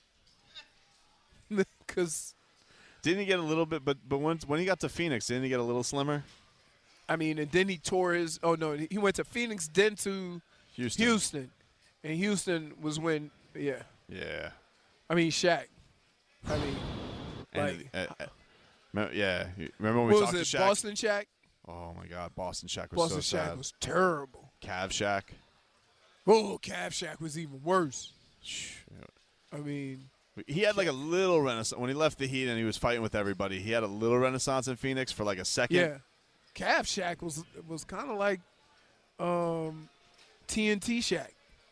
Speaker 2: Because,
Speaker 1: Didn't he get a little bit? But but when when he got to Phoenix, didn't he get a little slimmer?
Speaker 2: I mean, and then he tore his – oh, no, he went to Phoenix, then to
Speaker 1: Houston.
Speaker 2: Houston. And Houston was when – yeah.
Speaker 1: Yeah.
Speaker 2: I mean, Shaq. I mean,
Speaker 1: And,
Speaker 2: like,
Speaker 1: uh, uh, remember, yeah. you- Remember when we
Speaker 2: what
Speaker 1: talked
Speaker 2: was it,
Speaker 1: to Shaq?
Speaker 2: Boston Shaq?
Speaker 1: Oh my God, Boston Shaq was
Speaker 2: Boston
Speaker 1: so
Speaker 2: Shaq
Speaker 1: sad.
Speaker 2: was terrible.
Speaker 1: Cav Shaq.
Speaker 2: Oh, Cav Shaq was even worse. I mean,
Speaker 1: He had like a little renaissance when he left the Heat and he was fighting with everybody. He had a little renaissance in Phoenix for like a second.
Speaker 2: yeah. Cav Shaq was was kind of like um, T N T Shaq.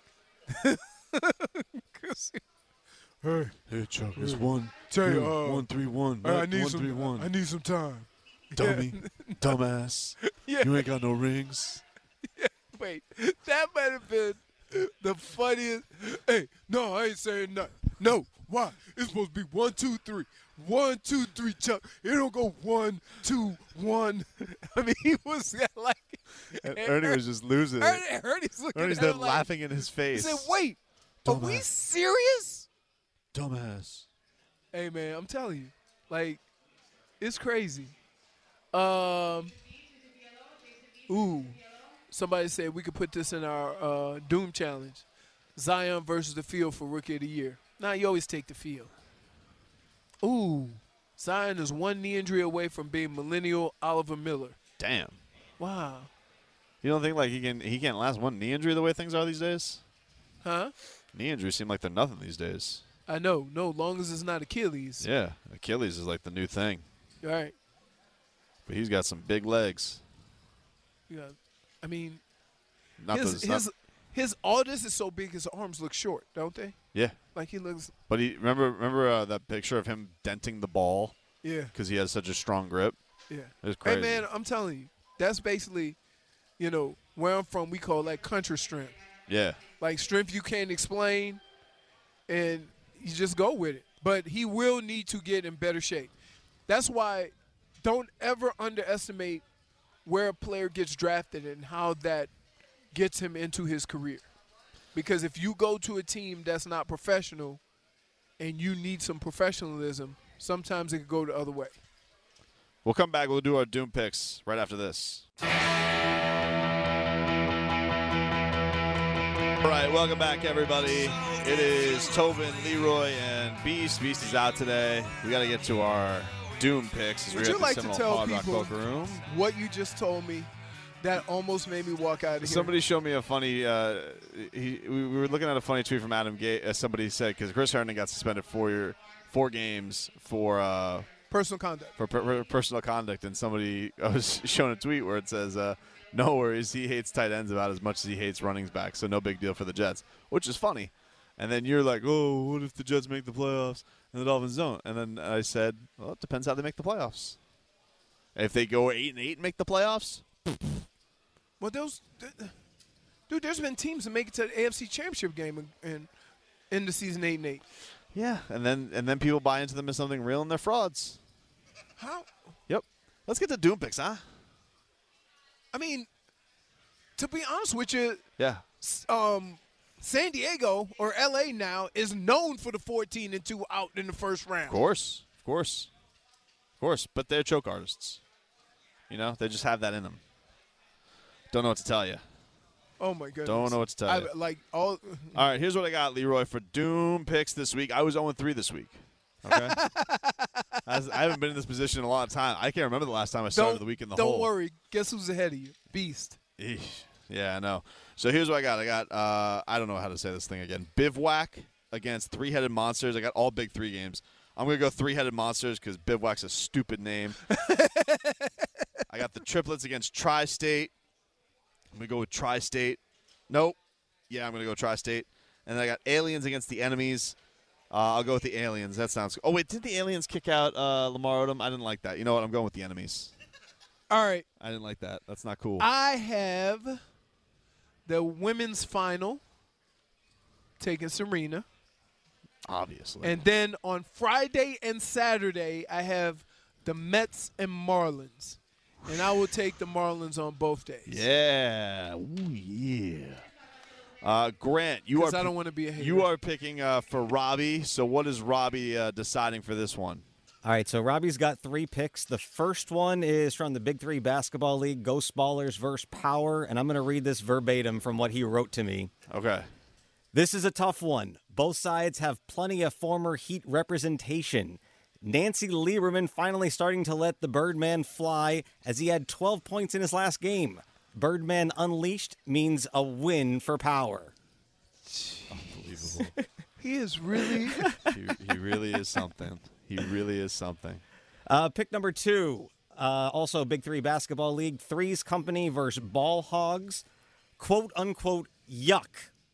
Speaker 2: 'Cause- hey,
Speaker 1: Hey Chuck, it's one.
Speaker 2: Tell you,
Speaker 1: yeah,
Speaker 2: uh,
Speaker 1: one three one.
Speaker 2: I
Speaker 1: right?
Speaker 2: need
Speaker 1: one
Speaker 2: some.
Speaker 1: three one.
Speaker 2: I need some time.
Speaker 1: Dummy, dumbass.
Speaker 2: Yeah.
Speaker 1: You ain't got no rings.
Speaker 2: Wait, that might have been the funniest. Hey, no, I ain't saying nothing. No, why? It's supposed to be one, two, three. One, two, three, Chuck. It don't go one, two, one. I mean, he was like.
Speaker 1: And Ernie was just losing it.
Speaker 2: Ernie, Ernie's looking
Speaker 1: Ernie's
Speaker 2: at
Speaker 1: there
Speaker 2: him like,
Speaker 1: laughing in his
Speaker 2: He
Speaker 1: face.
Speaker 2: said, wait, are we
Speaker 1: Dumbass.
Speaker 2: serious?
Speaker 1: Dumbass.
Speaker 2: Hey, man, I'm telling you. Like, it's crazy. Um, ooh. Somebody said we could put this in our uh, Doom Challenge. Zion versus the field for Rookie of the Year. Now, you always take the field. Ooh. Zion is one knee injury away from being millennial Oliver Miller.
Speaker 1: Damn.
Speaker 2: Wow.
Speaker 1: You don't think like he can he can't last one knee injury the way things are these days?
Speaker 2: Huh?
Speaker 1: Knee injuries seem like they're nothing these days.
Speaker 2: I know. No, long as it's not Achilles.
Speaker 1: Yeah, Achilles is like the new thing.
Speaker 2: All right.
Speaker 1: But he's got some big legs.
Speaker 2: Yeah. I mean,
Speaker 1: Not
Speaker 2: his,
Speaker 1: that it's not-
Speaker 2: his, his, all this is so big, his arms look short, don't they?
Speaker 1: yeah.
Speaker 2: Like he looks,
Speaker 1: But he remember remember uh, that picture of him denting the ball
Speaker 2: yeah,
Speaker 1: because he has such a strong grip.
Speaker 2: yeah.
Speaker 1: It was crazy.
Speaker 2: Hey, man, I'm telling you, that's basically, you know, where I'm from, we call that country strength.
Speaker 1: Yeah.
Speaker 2: Like strength you can't explain, and you just go with it. But he will need to get in better shape. That's why don't ever underestimate where a player gets drafted and how that gets him into his career. Because if you go to a team that's not professional and you need some professionalism, sometimes it could go the other way.
Speaker 1: We'll come back. We'll do our Doom picks right after this. All right, welcome back, everybody. It is Tobin, Leroy, and Beast. Beast is out today. We got to get to our Doom picks. As
Speaker 2: Would
Speaker 1: we're
Speaker 2: you
Speaker 1: at
Speaker 2: like
Speaker 1: the
Speaker 2: to
Speaker 1: Seminole
Speaker 2: tell
Speaker 1: Hard Rock
Speaker 2: people
Speaker 1: Poker Room.
Speaker 2: what you just told me that almost made me walk out of here?
Speaker 1: Somebody showed me a funny. Uh, he, we we were looking at a funny tweet from Adam Gay. Uh, somebody said because Chris Herndon got suspended four year, four games for uh,
Speaker 2: Personal conduct.
Speaker 1: for per- personal conduct, and somebody I was showing a tweet where it says, uh, "No worries, he hates tight ends about as much as he hates running backs, so no big deal for the Jets," which is funny. And then you're like, "Oh, what if the Jets make the playoffs and the Dolphins don't?" And then I said, "Well, it depends how they make the playoffs. If they go eight and eight and make the playoffs."
Speaker 2: Well, those, dude, there's been teams that make it to the A F C Championship game and, and end the season eight and eight.
Speaker 1: Yeah, and then and then people buy into them as something real, and they're frauds.
Speaker 2: How?
Speaker 1: Yep. Let's get to Doom picks, huh?
Speaker 2: I mean, to be honest with you,
Speaker 1: Yeah.
Speaker 2: um, San Diego or L A now is known for the fourteen and two out in the first round.
Speaker 1: Of course, of course, of course. But they're choke artists. You know, they just have that in them. Don't know what to tell you.
Speaker 2: Oh my goodness!
Speaker 1: Don't know what to tell
Speaker 2: I,
Speaker 1: you.
Speaker 2: like all.
Speaker 1: All right, here's what I got, Leroy, for Doom picks this week. I was oh and three this week. Okay. I, was- I haven't been in this position in a long time. I can't remember the last time I started
Speaker 2: Don't
Speaker 1: the week in the
Speaker 2: Don't
Speaker 1: hole.
Speaker 2: worry. Guess who's ahead of you? Beast.
Speaker 1: Eesh. Yeah, I know. So here's what I got. I got, uh, I don't know how to say this thing again. Bivouac against Three-Headed Monsters. I got all big three games. I'm going to go Three-Headed Monsters because Bivouac's a stupid name. I got the Triplets against Tri-State. I'm going to go with Tri-State. Nope. Yeah, I'm going to go Tri-State. And then I got Aliens against the Enemies. Uh, I'll go with the Aliens. That sounds – oh, wait, didn't the Aliens kick out uh, Lamar Odom? I didn't like that. You know what? I'm going with the Enemies.
Speaker 2: All right.
Speaker 1: I didn't like that. That's not cool.
Speaker 2: I have the women's final taking Serena.
Speaker 1: Obviously.
Speaker 2: And then on Friday and Saturday, I have the Mets and Marlins. And I will take the Marlins on both days.
Speaker 1: Yeah. Ooh, yeah. Uh, Grant, you are.
Speaker 2: Because I don't want to be a hater.
Speaker 1: You are picking uh, for Robbie. So what is Robbie uh, deciding for this one?
Speaker 8: All right, so Robbie's got three picks. The first one is from the Big Three Basketball League, Ghost Ballers versus Power, and I'm going to read this verbatim from what he wrote to me.
Speaker 1: Okay.
Speaker 8: This is a tough one. Both sides have plenty of former Heat representation. Nancy Lieberman finally starting to let the Birdman fly as he had twelve points in his last game. Birdman unleashed means a win for Power.
Speaker 1: Unbelievable.
Speaker 2: He is really.
Speaker 1: he, he really is something. He really is something.
Speaker 8: Uh, pick number two, uh, also Big Three Basketball League, Threes Company versus Ball Hogs. Quote, unquote, yuck.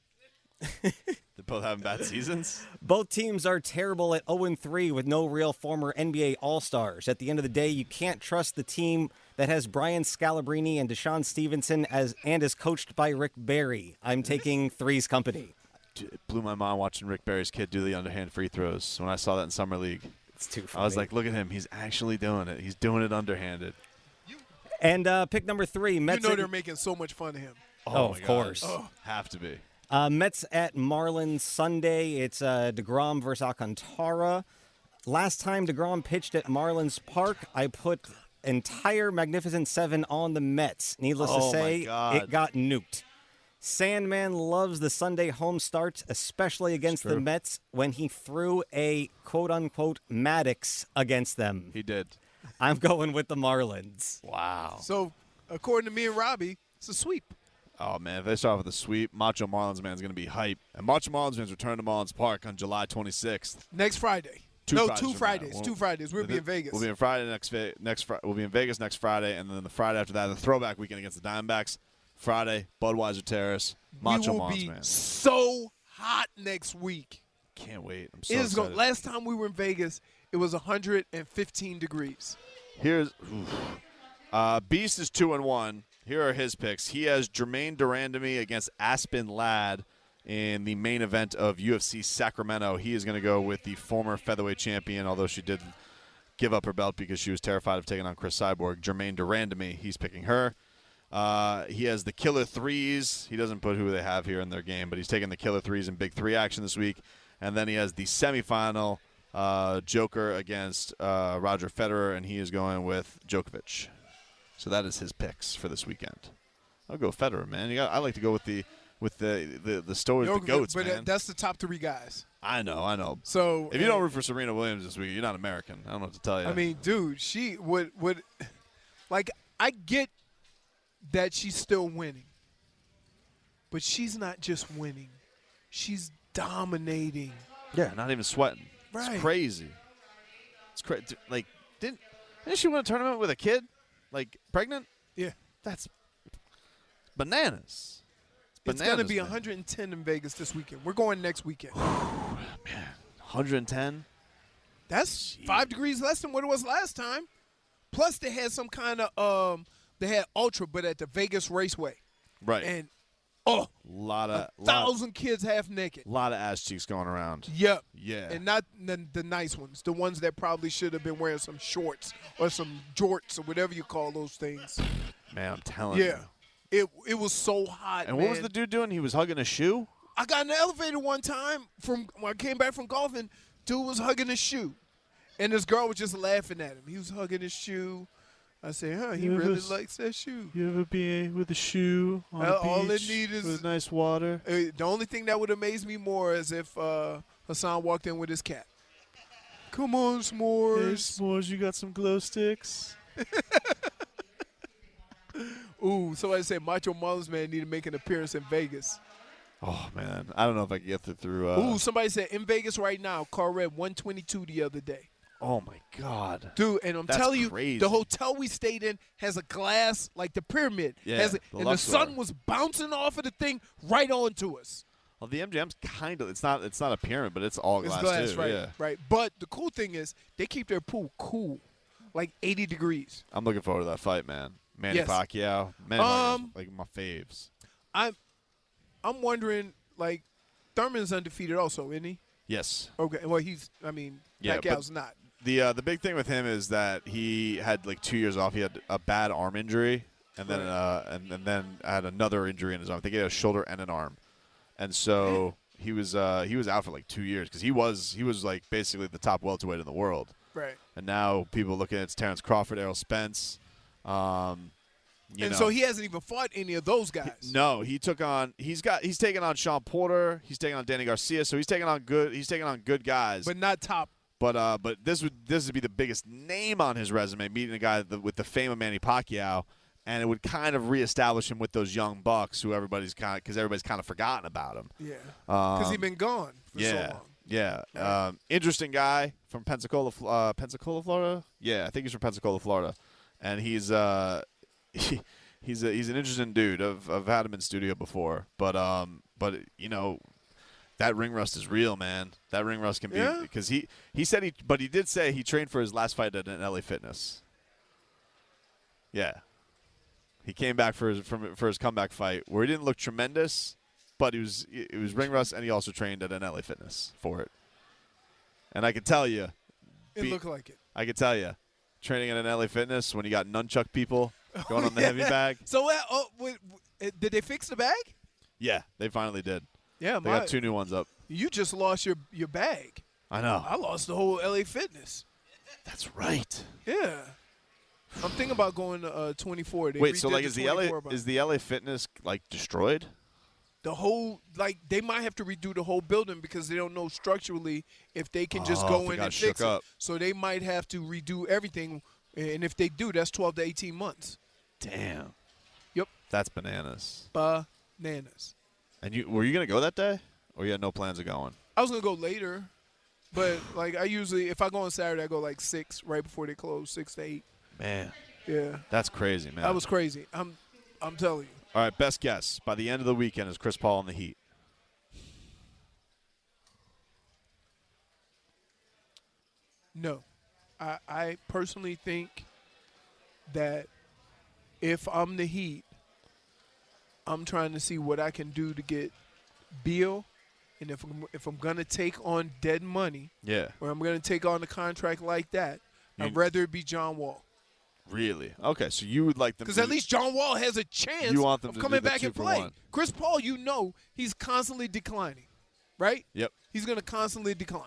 Speaker 1: They're both having bad seasons?
Speaker 8: Both teams are terrible at oh and three with no real former N B A All-Stars. At the end of the day, you can't trust the team that has Brian Scalabrine and Deshaun Stevenson as and is coached by Rick Barry. I'm taking Threes Company.
Speaker 1: Dude, it blew my mind watching Rick Barry's kid do the underhand free throws when I saw that in Summer League.
Speaker 8: It's too funny.
Speaker 1: I was like, look at him. He's actually doing it. He's doing it underhanded.
Speaker 8: And uh, pick number three,
Speaker 2: You
Speaker 8: Mets.
Speaker 2: know
Speaker 8: at-
Speaker 2: they're making so much fun of him.
Speaker 8: Oh,
Speaker 1: my
Speaker 8: of
Speaker 1: God.
Speaker 8: course.
Speaker 1: Oh. Have to be.
Speaker 8: Uh, Mets at Marlins Sunday. It's uh, DeGrom versus Alcantara. Last time DeGrom pitched at Marlins Park, I put entire Magnificent Seven on the Mets. Needless
Speaker 1: Oh,
Speaker 8: to
Speaker 1: my
Speaker 8: say,
Speaker 1: God.
Speaker 8: it got nuked. Sandman loves the Sunday home start, especially against the Mets when he threw a quote-unquote Maddox against them.
Speaker 1: He did.
Speaker 8: I'm going with the Marlins.
Speaker 1: Wow.
Speaker 2: So, according to me and Robbie, it's a sweep.
Speaker 1: Oh, man, if they start with a sweep, Macho Marlins man is going to be hype. And Macho Marlins fans return to Marlins Park on July twenty-sixth.
Speaker 2: Next Friday.
Speaker 1: Two
Speaker 2: no,
Speaker 1: Fridays
Speaker 2: two
Speaker 1: from now.
Speaker 2: Fridays.
Speaker 1: We'll-
Speaker 2: two Fridays. We'll be in Vegas.
Speaker 1: We'll be in Friday next Ve- next Fri- We'll be in Vegas next Friday, and then the Friday after that, the throwback weekend against the Diamondbacks. Friday, Budweiser Terrace, Macho
Speaker 2: we will
Speaker 1: Marlins
Speaker 2: be
Speaker 1: man.
Speaker 2: so hot next week.
Speaker 1: Can't wait. I'm so
Speaker 2: It is
Speaker 1: excited.
Speaker 2: going. Last time we were in Vegas, it was one hundred fifteen degrees.
Speaker 1: Here's oof. uh, Beast is two and one. Here are his picks. He has Jermaine Durandamy against Aspen Ladd in the main event of U F C Sacramento. He is going to go with the former featherweight champion, although she did give up her belt because she was terrified of taking on Chris Cyborg. Jermaine Durandamy, he's picking her. Uh, he has the Killer Threes. He doesn't put who they have here in their game, but he's taking the Killer Threes in Big Three action this week. And then he has the semifinal uh, Joker against uh, Roger Federer, and he is going with Djokovic. So that is his picks for this weekend. I'll go Federer, man. You got, I like to go with the with the the, the stories, the goats,
Speaker 2: but
Speaker 1: man.
Speaker 2: that's the top three guys.
Speaker 1: I know, I know.
Speaker 2: So
Speaker 1: If you don't root for Serena Williams this week, you're not American. I don't know what to tell you.
Speaker 2: I mean, dude, she would would like I get that she's still winning. But she's not just winning. She's dominating.
Speaker 1: yeah, not even sweating.
Speaker 2: Right.
Speaker 1: It's crazy. It's crazy. Like, didn't didn't she win a tournament with a kid? Like, pregnant?
Speaker 2: Yeah.
Speaker 1: That's bananas. It's,
Speaker 2: It's
Speaker 1: bananas,
Speaker 2: going to be
Speaker 1: man.
Speaker 2: one hundred ten in Vegas this weekend. We're going next weekend.
Speaker 1: one hundred ten?
Speaker 2: That's five degrees less than what it was last time. Plus, they had some kind of um, they had ultra, but at the Vegas Raceway,
Speaker 1: Right.
Speaker 2: and oh,
Speaker 1: lot of
Speaker 2: a
Speaker 1: lot,
Speaker 2: thousand kids half naked.
Speaker 1: lot of ass cheeks going around.
Speaker 2: Yep.
Speaker 1: Yeah.
Speaker 2: And not the, the nice ones, the ones that probably should have been wearing some shorts or some jorts or whatever you call those things.
Speaker 1: Man, I'm telling
Speaker 2: Yeah.
Speaker 1: you.
Speaker 2: It it was so hot.
Speaker 1: And what was
Speaker 2: man.
Speaker 1: the dude doing? He was hugging a shoe?
Speaker 2: I got in the elevator one time from when I came back from golfing. Dude was hugging his shoe, and this girl was just laughing at him. He was hugging his shoe. I said, "Huh, he
Speaker 1: You
Speaker 2: really
Speaker 1: ever s-
Speaker 2: likes that shoe."
Speaker 1: You ever be with a shoe on
Speaker 2: Uh, all it need is-
Speaker 1: with nice water?
Speaker 2: Uh, the only thing that would amaze me more is if uh, Hassan walked in with his cat. Come on, s'mores.
Speaker 1: s'mores, you got some glow sticks?
Speaker 2: Ooh, somebody said Macho Marlins man need to make an appearance in Vegas.
Speaker 1: Oh, man. I don't know if I can get through. through uh,
Speaker 2: Ooh, somebody said in Vegas right now, car read one twenty-two the other day.
Speaker 1: oh, my God.
Speaker 2: Dude, and I'm
Speaker 1: That's
Speaker 2: telling you,
Speaker 1: crazy.
Speaker 2: the hotel we stayed in has a glass like the pyramid.
Speaker 1: Yeah,
Speaker 2: has a,
Speaker 1: the
Speaker 2: and
Speaker 1: Luxor.
Speaker 2: the sun was bouncing off of the thing right onto us.
Speaker 1: Well, the M G M's kind of, it's not it's not a pyramid, but it's all
Speaker 2: It's
Speaker 1: glass,
Speaker 2: glass,
Speaker 1: too.
Speaker 2: right?
Speaker 1: Yeah.
Speaker 2: Right. But the cool thing is they keep their pool cool, like eighty degrees.
Speaker 1: I'm looking forward to that fight, man. Manny
Speaker 2: Yes.
Speaker 1: Pacquiao. Manny
Speaker 2: Um,
Speaker 1: Pacquiao's like my faves.
Speaker 2: I'm, I'm wondering, like, Thurman's undefeated also, isn't he?
Speaker 1: Yes.
Speaker 2: Okay. Well, he's. I mean,
Speaker 1: Yeah, but-
Speaker 2: Pacquiao's not.
Speaker 1: The uh, the big thing with him is that he had like two years off. He had a bad arm injury, and then
Speaker 2: Right.
Speaker 1: uh, and, and then had another injury in his arm. I think he had a shoulder and an arm, and so he was uh, he was out for like two years because he was he was like basically the top welterweight in the world.
Speaker 2: Right.
Speaker 1: And now people looking at it's Terrence Crawford, Errol Spence. Um, you
Speaker 2: and
Speaker 1: know.
Speaker 2: so he hasn't even fought any of those guys.
Speaker 1: No, he took on. He's got. He's taking on Sean Porter. He's taking on Danny Garcia. So he's taking on good. He's taking on good guys.
Speaker 2: But not top.
Speaker 1: But uh, but this would this would be the biggest name on his resume, meeting a guy that, with the fame of Manny Pacquiao, and it would kind of reestablish him with those young bucks who everybody's kind of because everybody's kind of forgotten about him.
Speaker 2: Yeah. Because
Speaker 1: Um,
Speaker 2: he's been gone for
Speaker 1: yeah,
Speaker 2: so long.
Speaker 1: yeah.
Speaker 2: Right.
Speaker 1: Um, interesting guy from Pensacola, Fl- uh, Pensacola, Florida. Yeah, I think he's from Pensacola, Florida, and he's uh, he, he's a, he's an interesting dude. I've I've had him in studio before, but um, but you know. That ring rust is real, man. That ring rust can be
Speaker 2: Yeah.
Speaker 1: because he, he said he, but he did say he trained for his last fight at an L A Fitness. Yeah, he came back for his from, for his comeback fight where he didn't look tremendous, but he was it was ring rust, and he also trained at an L A Fitness for it. And I can tell you,
Speaker 2: It
Speaker 1: be-
Speaker 2: looked like it.
Speaker 1: I can tell you, training at an L A Fitness when you got nunchuck people going on the heavy
Speaker 2: Yeah.
Speaker 1: bag.
Speaker 2: So, uh, oh, wait, wait, did they fix the bag?
Speaker 1: Yeah, they finally did.
Speaker 2: Yeah,
Speaker 1: They
Speaker 2: my,
Speaker 1: got two new ones up.
Speaker 2: you just lost your, your bag.
Speaker 1: I know.
Speaker 2: I lost the whole L A Fitness.
Speaker 1: That's right.
Speaker 2: Yeah. I'm thinking about going to uh, twenty-four. They
Speaker 1: Wait, so
Speaker 2: redid
Speaker 1: like, is the L A
Speaker 2: twenty-four, but
Speaker 1: is the L A Fitness like destroyed?
Speaker 2: the whole like they might have to redo the whole building because they don't know structurally if they can just
Speaker 1: Oh,
Speaker 2: go
Speaker 1: if it
Speaker 2: in
Speaker 1: got
Speaker 2: and
Speaker 1: shook
Speaker 2: fix
Speaker 1: up.
Speaker 2: it. So they might have to redo everything, and if they do, that's twelve to eighteen months.
Speaker 1: Damn.
Speaker 2: Yep,
Speaker 1: That's bananas.
Speaker 2: bananas.
Speaker 1: And you were you gonna go that day, or you had no plans of going?
Speaker 2: I was gonna go later, but like I usually, if I go on Saturday, I go like six right before they close, six to eight.
Speaker 1: Man,
Speaker 2: Yeah,
Speaker 1: that's crazy, man.
Speaker 2: that was crazy. I'm, I'm telling you.
Speaker 1: All right, best guess by the end of the weekend is Chris Paul in the Heat.
Speaker 2: No, I, I personally think that if I'm the Heat, I'm trying to see what I can do to get Beal, and if I'm, if I'm gonna take on dead money,
Speaker 1: Yeah.
Speaker 2: or I'm gonna take on a contract like that,
Speaker 1: You-
Speaker 2: I'd rather it be John Wall.
Speaker 1: Really? Okay, so you would like them
Speaker 2: Because
Speaker 1: to
Speaker 2: at least John Wall has a chance
Speaker 1: You want them
Speaker 2: of
Speaker 1: to
Speaker 2: coming
Speaker 1: do the
Speaker 2: back
Speaker 1: two
Speaker 2: and
Speaker 1: for
Speaker 2: play.
Speaker 1: one.
Speaker 2: Chris Paul, you know, he's constantly declining, right?
Speaker 1: Yep.
Speaker 2: He's going to constantly decline.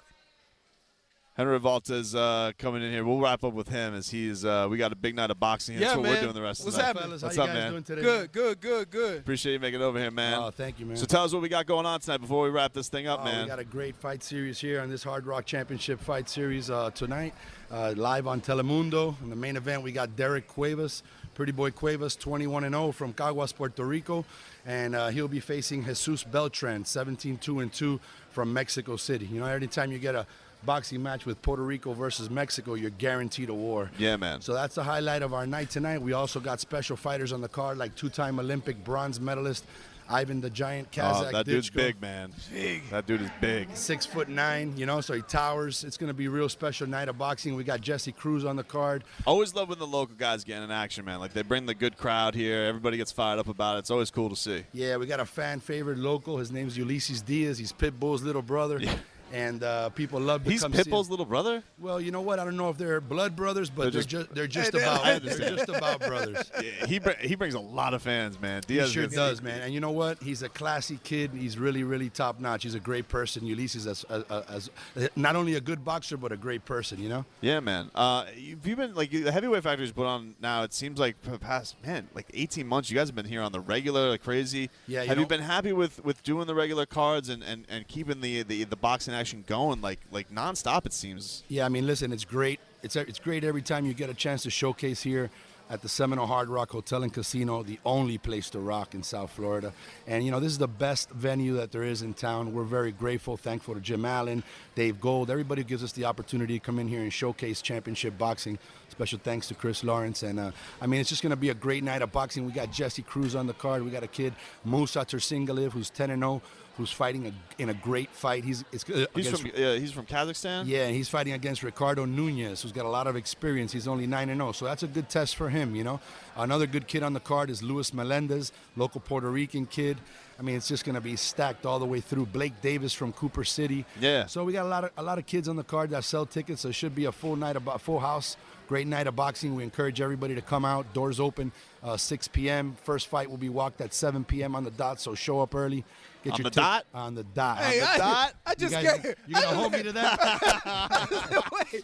Speaker 1: Henry Revolta's uh, coming in here. We'll wrap up with him as he's uh, we got a big night of boxing.
Speaker 2: Yeah,
Speaker 1: That's what
Speaker 2: man.
Speaker 1: we're doing the rest
Speaker 2: What's
Speaker 1: of the night.
Speaker 2: happening?
Speaker 9: Fellas,
Speaker 1: What's
Speaker 9: how
Speaker 1: up,
Speaker 9: you guys
Speaker 1: man?
Speaker 9: doing today?
Speaker 2: Good, good, good, good.
Speaker 1: Appreciate you making it over here, man.
Speaker 9: Oh, thank you, man.
Speaker 1: So tell us what we got going on tonight before we wrap this thing up,
Speaker 9: Oh,
Speaker 1: man.
Speaker 9: We got a great fight series here on this Hard Rock Championship fight series uh, tonight, uh, live on Telemundo. In the main event, we got Derek Cuevas, Pretty Boy Cuevas, twenty-one and oh from Caguas, Puerto Rico, and uh, he'll be facing Jesus Beltran, seventeen two and two from Mexico City. You know, every time you get a boxing match with Puerto Rico versus Mexico, you're guaranteed a war.
Speaker 1: Yeah, man.
Speaker 9: So that's the highlight of our night tonight. We also got special fighters on the card, like two-time Olympic bronze medalist Ivan the Giant Kazakh.
Speaker 1: Oh, that dude's
Speaker 9: Ditchko.
Speaker 1: big, man. Big. That dude is big.
Speaker 9: Six foot nine, you know, so he towers. It's going to be a real special night of boxing. We got Jesse Cruz on the card.
Speaker 1: Always love when the local guys get in action, man. Like, they bring the good crowd here. Everybody gets fired up about it. It's always cool to see.
Speaker 9: Yeah, we got a fan favorite local. His name's Ulysses Diaz. He's Pitbull's little brother.
Speaker 1: Yeah.
Speaker 9: And uh, people love to
Speaker 1: He's
Speaker 9: come see him.
Speaker 1: Pitbull's little brother?
Speaker 9: Well, you know what? I don't know if they're blood brothers, but
Speaker 1: They're
Speaker 9: they're
Speaker 1: just-
Speaker 9: just they're just
Speaker 2: Hey, they-
Speaker 9: about
Speaker 1: I
Speaker 9: they're
Speaker 1: understand.
Speaker 9: just about brothers.
Speaker 1: Yeah, he, br- he brings a lot of fans, man.
Speaker 9: He
Speaker 1: Diaz
Speaker 9: sure
Speaker 1: gets-
Speaker 9: does, man. And you know what? He's a classy kid. He's really, really top notch. He's a great person. Ulysses is as, as, not only a good boxer, but a great person, you know?
Speaker 1: Yeah, man. Uh, you've you been like the heavyweight factory's put on now. It seems like for the past man, like eighteen months. You guys have been here on the regular, like crazy.
Speaker 9: Yeah, you
Speaker 1: have you
Speaker 9: know-
Speaker 1: been happy with, with doing the regular cards and, and, and keeping the, the the boxing action going like like nonstop? It seems.
Speaker 9: Yeah, I mean, listen, it's great. It's it's great every time you get a chance to showcase here at the Seminole Hard Rock Hotel and Casino, the only place to rock in South Florida. And, you know, this is the best venue that there is in town. We're very grateful, thankful to Jim Allen, Dave Gold, everybody who gives us the opportunity to come in here and showcase championship boxing. Special thanks to Chris Lawrence. And, uh, I mean, it's just going to be a great night of boxing. We got Jesse Cruz on the card. We got a kid, Musa Tersingalev, who's ten and oh, who's fighting a, in a great fight. He's it's, uh,
Speaker 1: He's
Speaker 9: against-
Speaker 1: from uh, he's from Kazakhstan.
Speaker 9: yeah, and he's fighting against Ricardo Nunez, who's got a lot of experience. He's only nine and oh, so that's a good test for him, you know. Another good kid on the card is Luis Melendez, local Puerto Rican kid. I mean, it's just going to be stacked all the way through. Blake Davis from Cooper City.
Speaker 1: Yeah.
Speaker 9: So we got a lot of a lot of kids on the card that sell tickets, so it should be a full night of bo- full house. Great night of boxing. We encourage everybody to come out. Doors open uh, six p.m. First fight will be walked at seven p.m. on the dot, so show up early. Get
Speaker 1: On
Speaker 9: your
Speaker 1: the
Speaker 9: tic-
Speaker 1: dot?
Speaker 9: On the dot.
Speaker 2: Hey,
Speaker 9: On the
Speaker 2: I,
Speaker 9: dot.
Speaker 2: I
Speaker 9: You
Speaker 2: just
Speaker 9: guys,
Speaker 2: got
Speaker 9: you gonna hold me to that?
Speaker 2: Wait,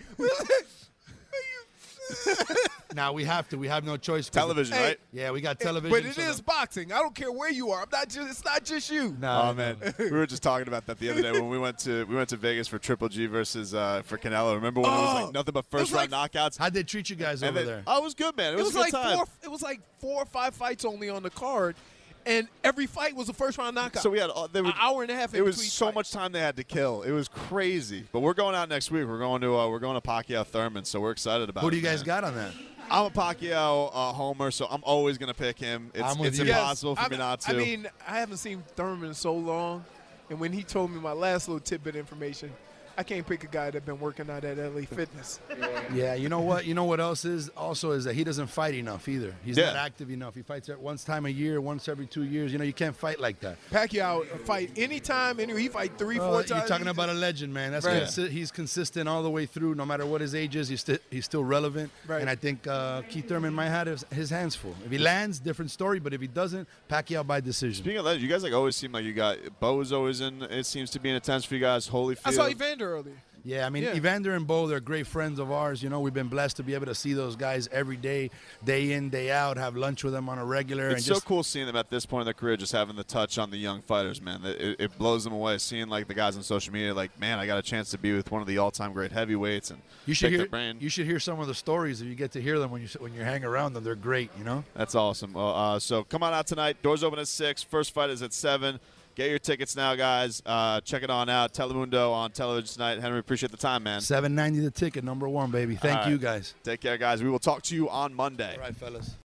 Speaker 9: Now we have to. We have no choice.
Speaker 1: Television,
Speaker 2: Hey,
Speaker 1: right?
Speaker 9: Yeah, we got television.
Speaker 2: but it
Speaker 9: so
Speaker 2: is
Speaker 9: the-
Speaker 2: boxing. I don't care where you are. I'm not just. It's not just you.
Speaker 9: Nah,
Speaker 1: Oh man, we were just talking about that the other day when we went to we went to Vegas for Triple G versus uh, for Canelo. Remember when it was
Speaker 2: Oh,
Speaker 1: like nothing but
Speaker 2: it was
Speaker 1: first round
Speaker 2: like-
Speaker 1: knockouts?
Speaker 9: How'd they treat you guys
Speaker 1: And
Speaker 9: over
Speaker 1: then-
Speaker 9: there?
Speaker 1: Oh, it was good, man. It
Speaker 2: It
Speaker 1: was,
Speaker 2: was
Speaker 1: a
Speaker 2: like
Speaker 1: good time.
Speaker 2: four. It was like four or five fights only on the card, and every fight was a first round knockout.
Speaker 1: So we had uh, there
Speaker 2: an
Speaker 1: was,
Speaker 2: hour and a half. In
Speaker 1: It was
Speaker 2: between
Speaker 1: so
Speaker 2: fights.
Speaker 1: much time they had to kill. It was crazy. But we're going out next week. We're going to uh, we're going to Pacquiao Thurman, so we're excited about it.
Speaker 9: Who do you guys
Speaker 1: man.
Speaker 9: got on that?
Speaker 1: I'm a Pacquiao uh, homer, so I'm always going to pick him. It's,
Speaker 9: I'm with
Speaker 1: it's
Speaker 9: you.
Speaker 2: Yes,
Speaker 1: impossible for
Speaker 2: I
Speaker 1: me
Speaker 2: mean-
Speaker 1: not to.
Speaker 2: I mean, I haven't seen Thurman in so long, and when he told me my last little tidbit information, I can't pick a guy that's been working out at L A Fitness.
Speaker 9: Yeah, you know what? You know what else is also is that he doesn't fight enough either. He's
Speaker 1: Yeah.
Speaker 9: not active enough. He fights at once time a year, once every two years. You know, you can't fight like that.
Speaker 2: Pacquiao fight anytime, anyway. He fight three,
Speaker 9: Well,
Speaker 2: four
Speaker 9: you're
Speaker 2: times.
Speaker 9: talking about a legend, man. That's
Speaker 2: Right.
Speaker 9: consi- he's consistent all the way through, no matter what his age is. He's still he's still relevant.
Speaker 2: Right.
Speaker 9: And I think uh, Keith Thurman might have his, his hands full. If he lands, different story. But if he doesn't, Pacquiao by decision.
Speaker 1: Speaking of that, you guys like always seem like you got Bo is always in. It seems to be in attendance for you guys.
Speaker 2: I
Speaker 1: Holyfield.
Speaker 2: saw Evander earlier.
Speaker 9: Yeah, I mean,
Speaker 2: Yeah.
Speaker 9: Evander and Bo, they're great friends of ours. You know, we've been blessed to be able to see those guys every day, day in, day out, have lunch with them on a regular.
Speaker 1: It's
Speaker 9: and
Speaker 1: so
Speaker 9: just,
Speaker 1: cool seeing them at this point in their career, just having the touch on the young fighters, man. It, it blows them away. Seeing like the guys on social media, like, man, I got a chance to be with one of the all-time great heavyweights and
Speaker 9: You should
Speaker 1: pick
Speaker 9: hear.
Speaker 1: their brain.
Speaker 9: You should hear some of the stories if you get to hear them when you when you hang around them. They're great, you know.
Speaker 1: That's awesome. Well, uh, so come on out tonight. Doors open at six. First fight is at seven. Get your tickets now, guys. Uh, check it on out. Telemundo on television tonight. Henry, appreciate the time, man.
Speaker 9: seven ninety the ticket, number one, baby. Thank
Speaker 1: All
Speaker 9: you,
Speaker 1: right.
Speaker 9: guys.
Speaker 1: Take care, guys. We will talk to you on Monday.
Speaker 9: All right, fellas.